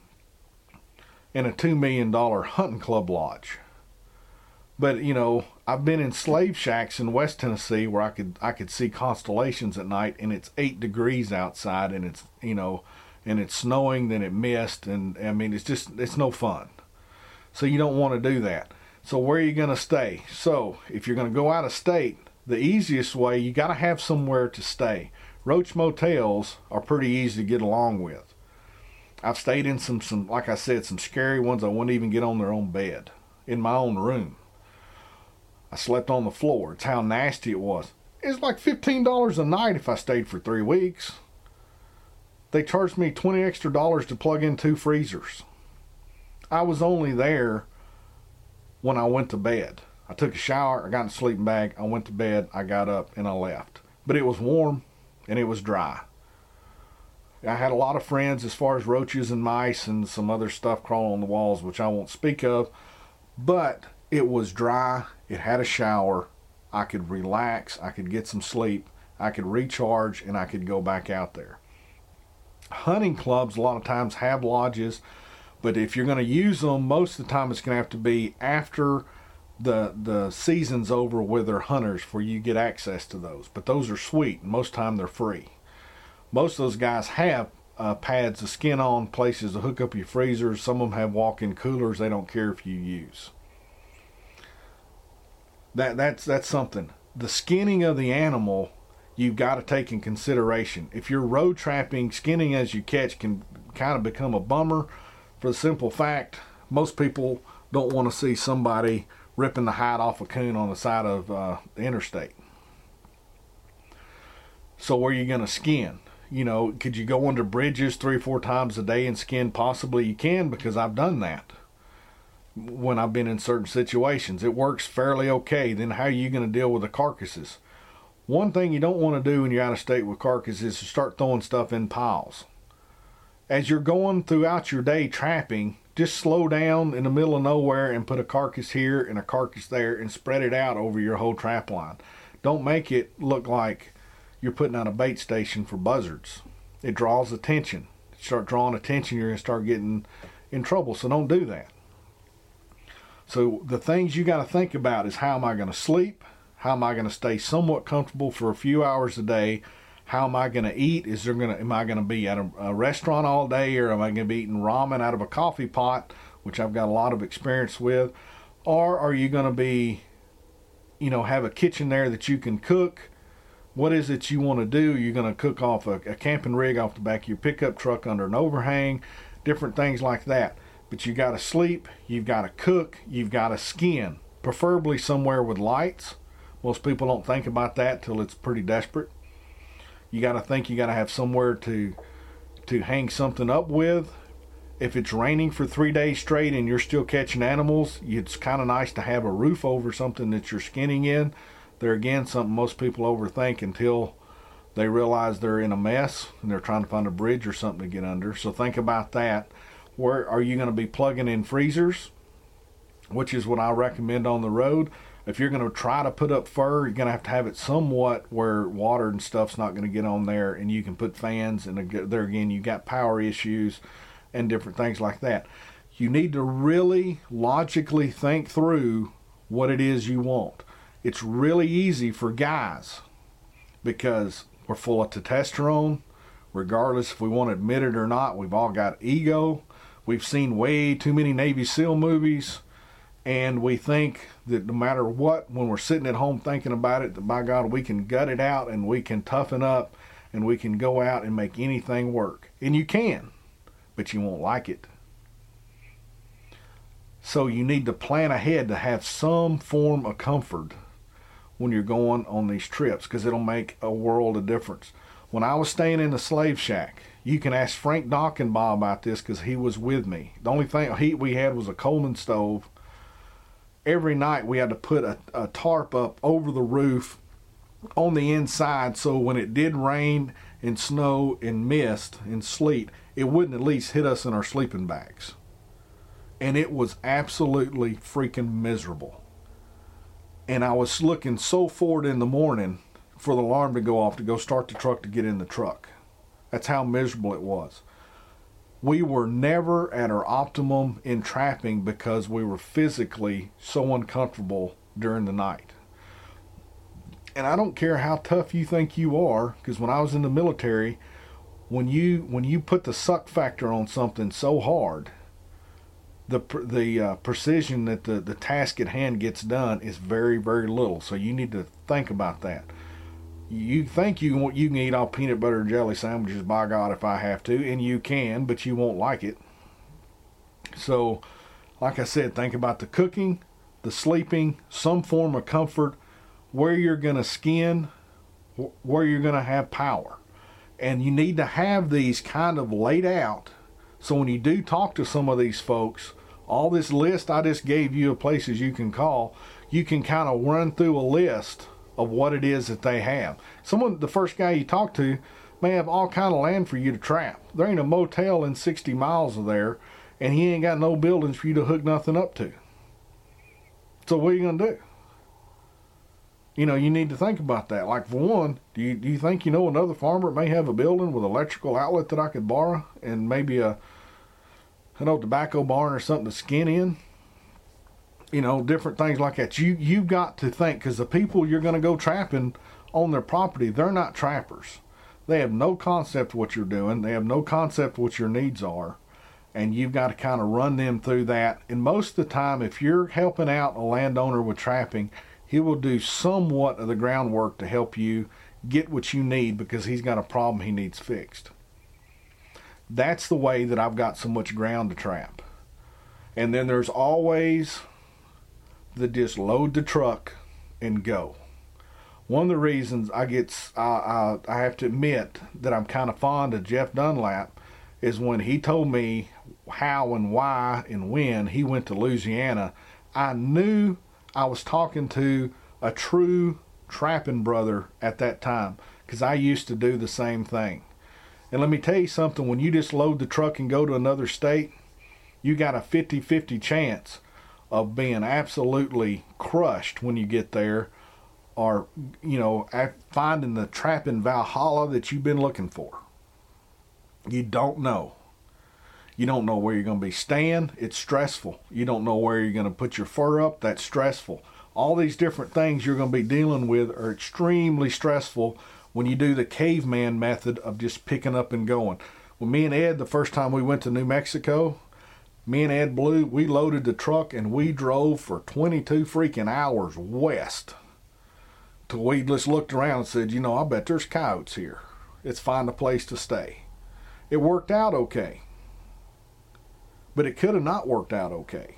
a $2 million hunting club lodge. But I've been in slave shacks in West Tennessee where I could see constellations at night, and it's 8 degrees outside, and it's and it's snowing, then it mist, and I mean it's no fun. So you don't want to do that. So where are you going to stay? So if you're going to go out of state, the easiest way, you got to have somewhere to stay. Roach motels are pretty easy to get along with. I've stayed in some like I said, some scary ones. I wouldn't even get on their own bed in my own room. I slept on the floor. It's how nasty it was. It's like $15 a night if I stayed for 3 weeks. They charged me $20 extra to plug in 2 freezers. I was only there when I went to bed. I took a shower, I got in a sleeping bag, I went to bed, I got up, and I left. But it was warm, and it was dry. I had a lot of friends as far as roaches and mice and some other stuff crawling on the walls, which I won't speak of, but it was dry. It had a shower. I could relax. I could get some sleep. I could recharge, and I could go back out there. Hunting clubs a lot of times have lodges, but if you're going to use them, most of the time it's going to have to be after the season's over with their hunters for you get access to those. But those are sweet. Most of the time they're free. Most of those guys have pads to skin on, places to hook up your freezers. Some of them have walk-in coolers. They don't care if you use. That's something. The skinning of the animal, you've got to take in consideration. If you're road trapping, skinning as you catch can kind of become a bummer for the simple fact most people don't want to see somebody ripping the hide off a coon on the side of the interstate. So where are you going to skin? You know, could you go under bridges 3 or 4 times a day and skin? Possibly you can, because I've done that when I've been in certain situations. It works fairly okay. Then how are you going to deal with the carcasses? One thing you don't want to do when you're out of state with carcasses is to start throwing stuff in piles. As you're going throughout your day trapping, just slow down in the middle of nowhere and put a carcass here and a carcass there and spread it out over your whole trap line. Don't make it look like you're putting out a bait station for buzzards. It draws attention. Start drawing attention, you're going to start getting in trouble. So don't do that. So the things you got to think about is, how am I going to sleep? How am I going to stay somewhat comfortable for a few hours a day? How am I going to eat? Am I going to be at a restaurant all day, or am I going to be eating ramen out of a coffee pot, which I've got a lot of experience with? Or are you going to be, have a kitchen there that you can cook? What is it you want to do? You're going to cook off a camping rig off the back of your pickup truck under an overhang, different things like that. But you got to sleep, you've got to cook, you've got to skin, preferably somewhere with lights. Most people don't think about that till it's pretty desperate. You got to think you got to have somewhere to hang something up with. If it's raining for 3 days straight and you're still catching animals, it's kind of nice to have a roof over something that you're skinning in. There again, something most people overthink until they realize they're in a mess and they're trying to find a bridge or something to get under. So think about that. Where are you going to be plugging in freezers, which is what I recommend on the road. If you're going to try to put up fur, you're going to have it somewhat where water and stuff's not going to get on there, and you can put fans, and there again, you got power issues and different things like that. You need to really logically think through what it is you want. It's really easy for guys because we're full of testosterone. Regardless if we want to admit it or not, we've all got ego. We've seen way too many Navy SEAL movies. And we think that no matter what, when we're sitting at home thinking about it, that by God, we can gut it out and we can toughen up and we can go out and make anything work. And you can, but you won't like it. So you need to plan ahead to have some form of comfort when you're going on these trips, because it'll make a world of difference. When I was staying in the slave shack, you can ask Frank Dockenbaugh about this because he was with me. The only thing heat we had was a Coleman stove. Every night we had to put a tarp up over the roof on the inside, so when it did rain and snow and mist and sleet, it wouldn't at least hit us in our sleeping bags. And it was absolutely freaking miserable. And I was looking so forward in the morning for the alarm to go off to go start the truck to get in the truck. That's how miserable it was. We were never at our optimum in trapping because we were physically so uncomfortable during the night. And I don't care how tough you think you are, because when I was in the military, when you put the suck factor on something so hard, the precision that the task at hand gets done is very, very little. So you need to think about that. You think you can eat all peanut butter and jelly sandwiches, by God, if I have to, and you can, but you won't like it. So, like I said, think about the cooking, the sleeping, some form of comfort, where you're going to skin, where you're going to have power. And you need to have these kind of laid out, so when you do talk to some of these folks, all this list I just gave you of places you can call, you can kind of run through a list of what it is that they have. The first guy you talk to, may have all kind of land for you to trap. There ain't a motel in 60 miles of there, and he ain't got no buildings for you to hook nothing up to. So what are you going to do? You know, you need to think about that. Like, for one, do you think you know another farmer may have a building with electrical outlet that I could borrow and maybe an old tobacco barn or something to skin in? You know, different things like that. You've got to think, because the people you're going to go trapping on their property, they're not trappers. They have no concept of what you're doing. They have no concept of what your needs are. And you've got to kind of run them through that. And most of the time, if you're helping out a landowner with trapping, he will do somewhat of the groundwork to help you get what you need, because he's got a problem he needs fixed. That's the way that I've got so much ground to trap. And then there's always the just load the truck and go. One of the reasons I have to admit that I'm kind of fond of Jeff Dunlap is when he told me how and why and when he went to Louisiana, I knew I was talking to a true trapping brother at that time, because I used to do the same thing. And let me tell you something, when you just load the truck and go to another state, you got a 50-50 chance of being absolutely crushed when you get there, or, you know, finding the trapping Valhalla that you've been looking for. You don't know. You don't know where you're going to be staying. It's stressful. You don't know where you're going to put your fur up. That's stressful. All these different things you're going to be dealing with are extremely stressful when you do the caveman method of just picking up and going. When me and Ed, the first time we went to New Mexico, me and Ed Blue, we loaded the truck and we drove for 22 freaking hours west. Till we just looked around and said, you know, I bet there's coyotes here. Let's find a place to stay. It worked out okay. But it could have not worked out okay.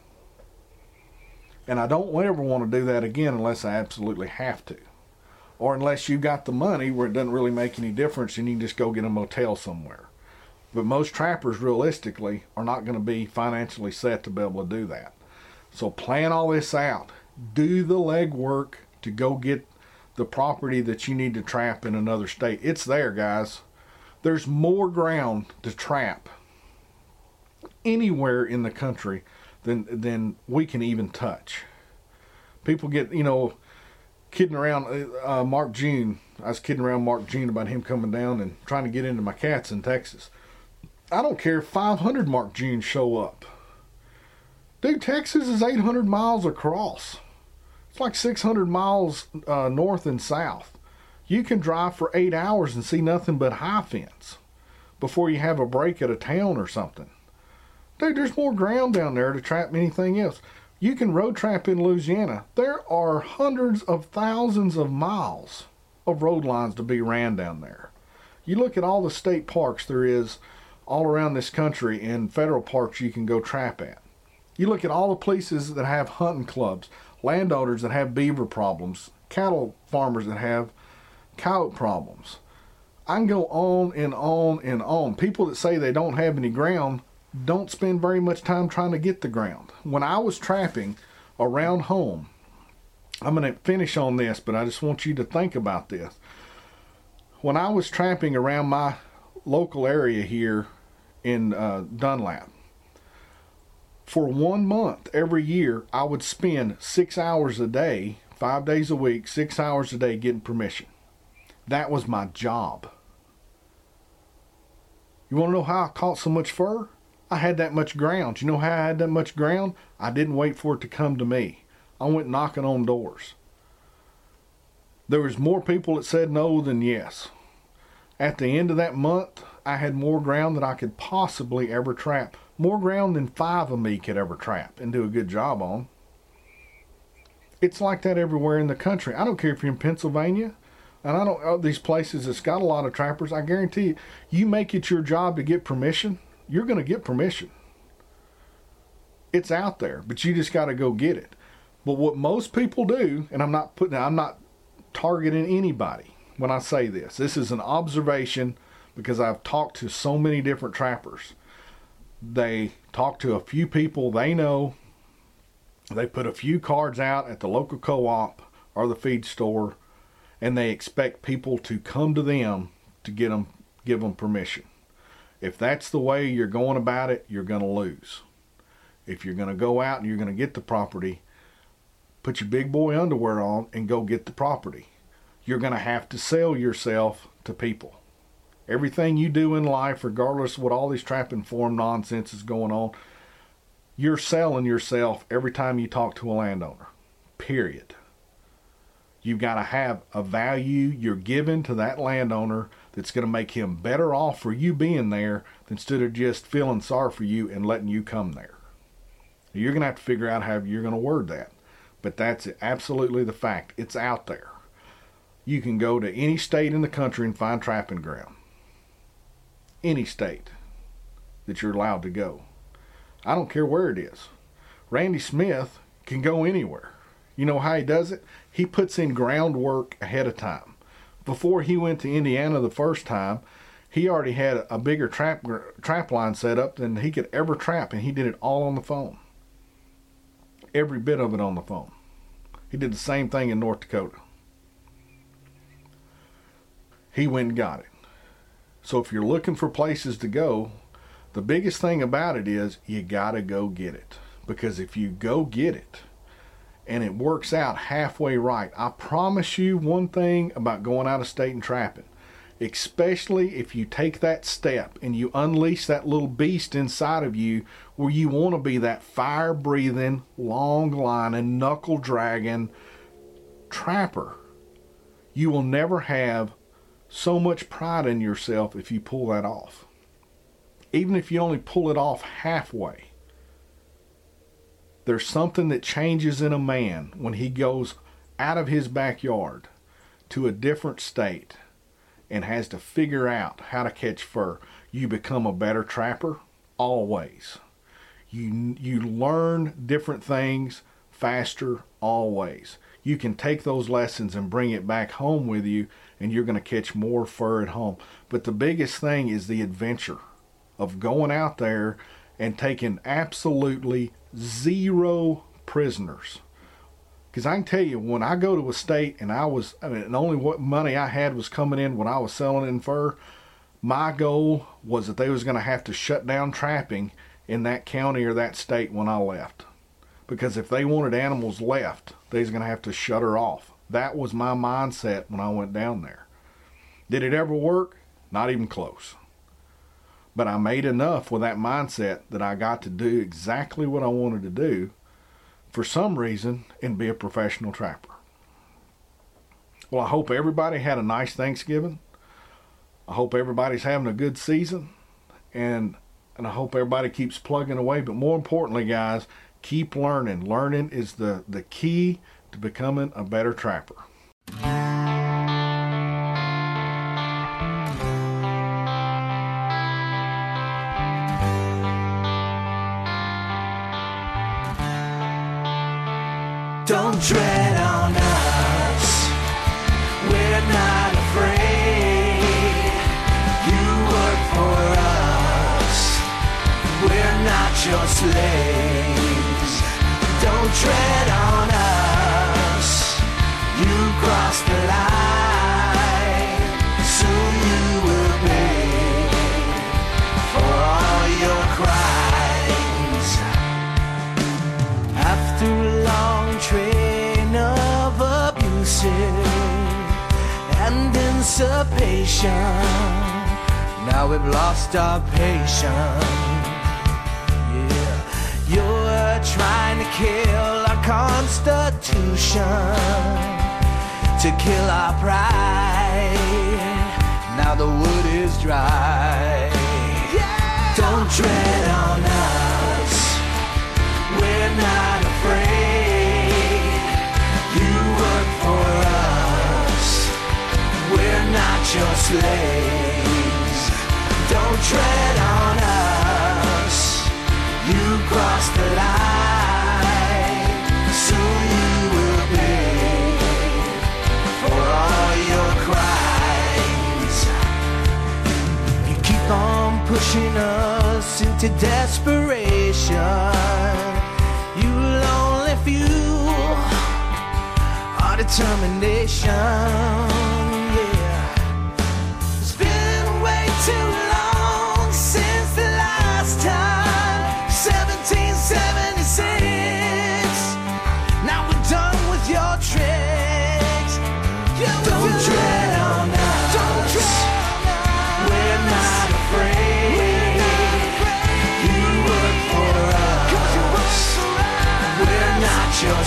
And I don't ever want to do that again unless I absolutely have to. Or unless you've got the money where it doesn't really make any difference and you can just go get a motel somewhere. But most trappers, realistically, are not going to be financially set to be able to do that. So plan all this out. Do the legwork to go get the property that you need to trap in another state. It's there, guys. There's more ground to trap anywhere in the country than we can even touch. People get, you know, kidding around Mark June. I was kidding around Mark June about him coming down and trying to get into my cats in Texas. I don't care if 500 Mark June show up. Dude, Texas is 800 miles across. It's like 600 miles north and south. You can drive for 8 hours and see nothing but high fence before you have a break at a town or something. Dude, there's more ground down there to trap anything else. You can road trap in Louisiana. There are hundreds of thousands of miles of road lines to be ran down there. You look at all the state parks there is all around this country and federal parks you can go trap at. You look at all the places that have hunting clubs, landowners that have beaver problems, cattle farmers that have coyote problems. I can go on and on and on. People that say they don't have any ground don't spend very much time trying to get the ground. When I was trapping around home, I'm going to finish on this, but I just want you to think about this. When I was trapping around my local area here in Dunlap, for 1 month every year, I would spend 6 hours a day, 5 days a week, 6 hours a day getting permission. That was my job. You want to know how I caught so much fur? I had that much ground. You know how I had that much ground? I didn't wait for it to come to me. I went knocking on doors. There was more people that said no than yes. At the end of that month, I had more ground than I could possibly ever trap. More ground than 5 of me could ever trap and do a good job on. It's like that everywhere in the country. I don't care if you're in Pennsylvania, and I don't these places that's got a lot of trappers. I guarantee you, you make it your job to get permission, you're going to get permission. It's out there, but you just got to go get it. But what most people do, and I'm not targeting anybody when I say this. This is an observation because I've talked to so many different trappers. They talk to a few people they know. They put a few cards out at the local co-op or the feed store, and they expect people to come to them to get them give them permission. If that's the way you're going about it, you're going to lose. If you're going to go out and you're going to get the property, put your big boy underwear on and go get the property. You're going to have to sell yourself to people. Everything you do in life, regardless of what all this trapping forum nonsense is going on, you're selling yourself every time you talk to a landowner. Period. You've got to have a value you're giving to that landowner that's going to make him better off for you being there instead of just feeling sorry for you and letting you come there. You're going to have to figure out how you're going to word that. But that's absolutely the fact. It's out there. You can go to any state in the country and find trapping ground. Any state that you're allowed to go. I don't care where it is. Randy Smith can go anywhere. You know how he does it? He puts in groundwork ahead of time. Before he went to Indiana the first time, he already had a bigger trap line set up than he could ever trap, and he did it all on the phone. Every bit of it on the phone. He did the same thing in North Dakota. He went and got it. So if you're looking for places to go, the biggest thing about it is you gotta go get it. Because if you go get it and it works out halfway right, I promise you one thing about going out of state and trapping. Especially if you take that step and you unleash that little beast inside of you where you want to be that fire-breathing, long-lining, knuckle-dragging trapper. You will never have so much pride in yourself if you pull that off. Even if you only pull it off halfway. There's something that changes in a man when he goes out of his backyard to a different state and has to figure out how to catch fur. You become a better trapper, always. You learn different things faster, always. You can take those lessons and bring it back home with you, and you're going to catch more fur at home. But the biggest thing is the adventure of going out there and taking absolutely zero prisoners. Because I can tell you, when I go to a state and and only what money I had was coming in when I was selling in fur, my goal was that they was going to have to shut down trapping in that county or that state when I left. Because if they wanted animals left, they was going to have to shut her off. That was my mindset when I went down there. Did it ever work? Not even close. But I made enough with that mindset that I got to do exactly what I wanted to do for some reason and be a professional trapper. Well, I hope everybody had a nice Thanksgiving. I hope everybody's having a good season. And I hope everybody keeps plugging away. But more importantly, guys, keep learning. Learning is the key to becoming a better trapper. Don't tread on us, we're not afraid. You work for us, we're not your slaves. Don't tread on us, you cross the line. Soon you will pay for all your crimes. After a long train of abusive anticipation, now we've lost our patience. Yeah, you're trying to kill our constitution, to kill our pride. Now the wood is dry. Yeah. Don't tread on us, we're not afraid. You work for us, we're not your slaves. Don't tread on us, you cross the line. Soon you will pay for all your crimes. You keep on pushing us into desperation. You'll only fuel our determination. Yeah, it's been way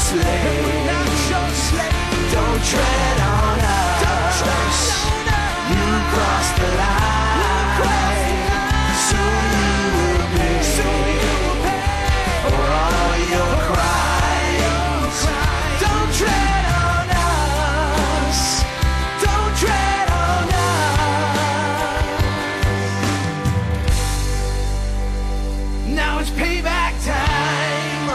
slave. Don't tread on us. You crossed the line. Soon you will pay for all your crimes. Don't tread on us. Don't tread on us. Now it's payback time.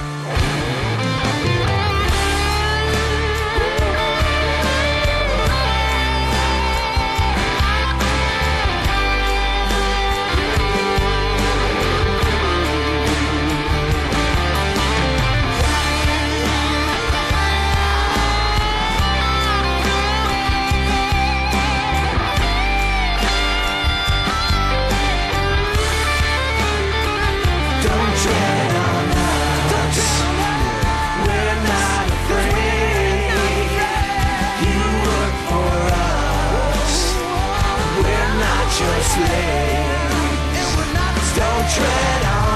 Don't tread on us. We're not afraid. You work for us. We're not your slaves. Don't tread on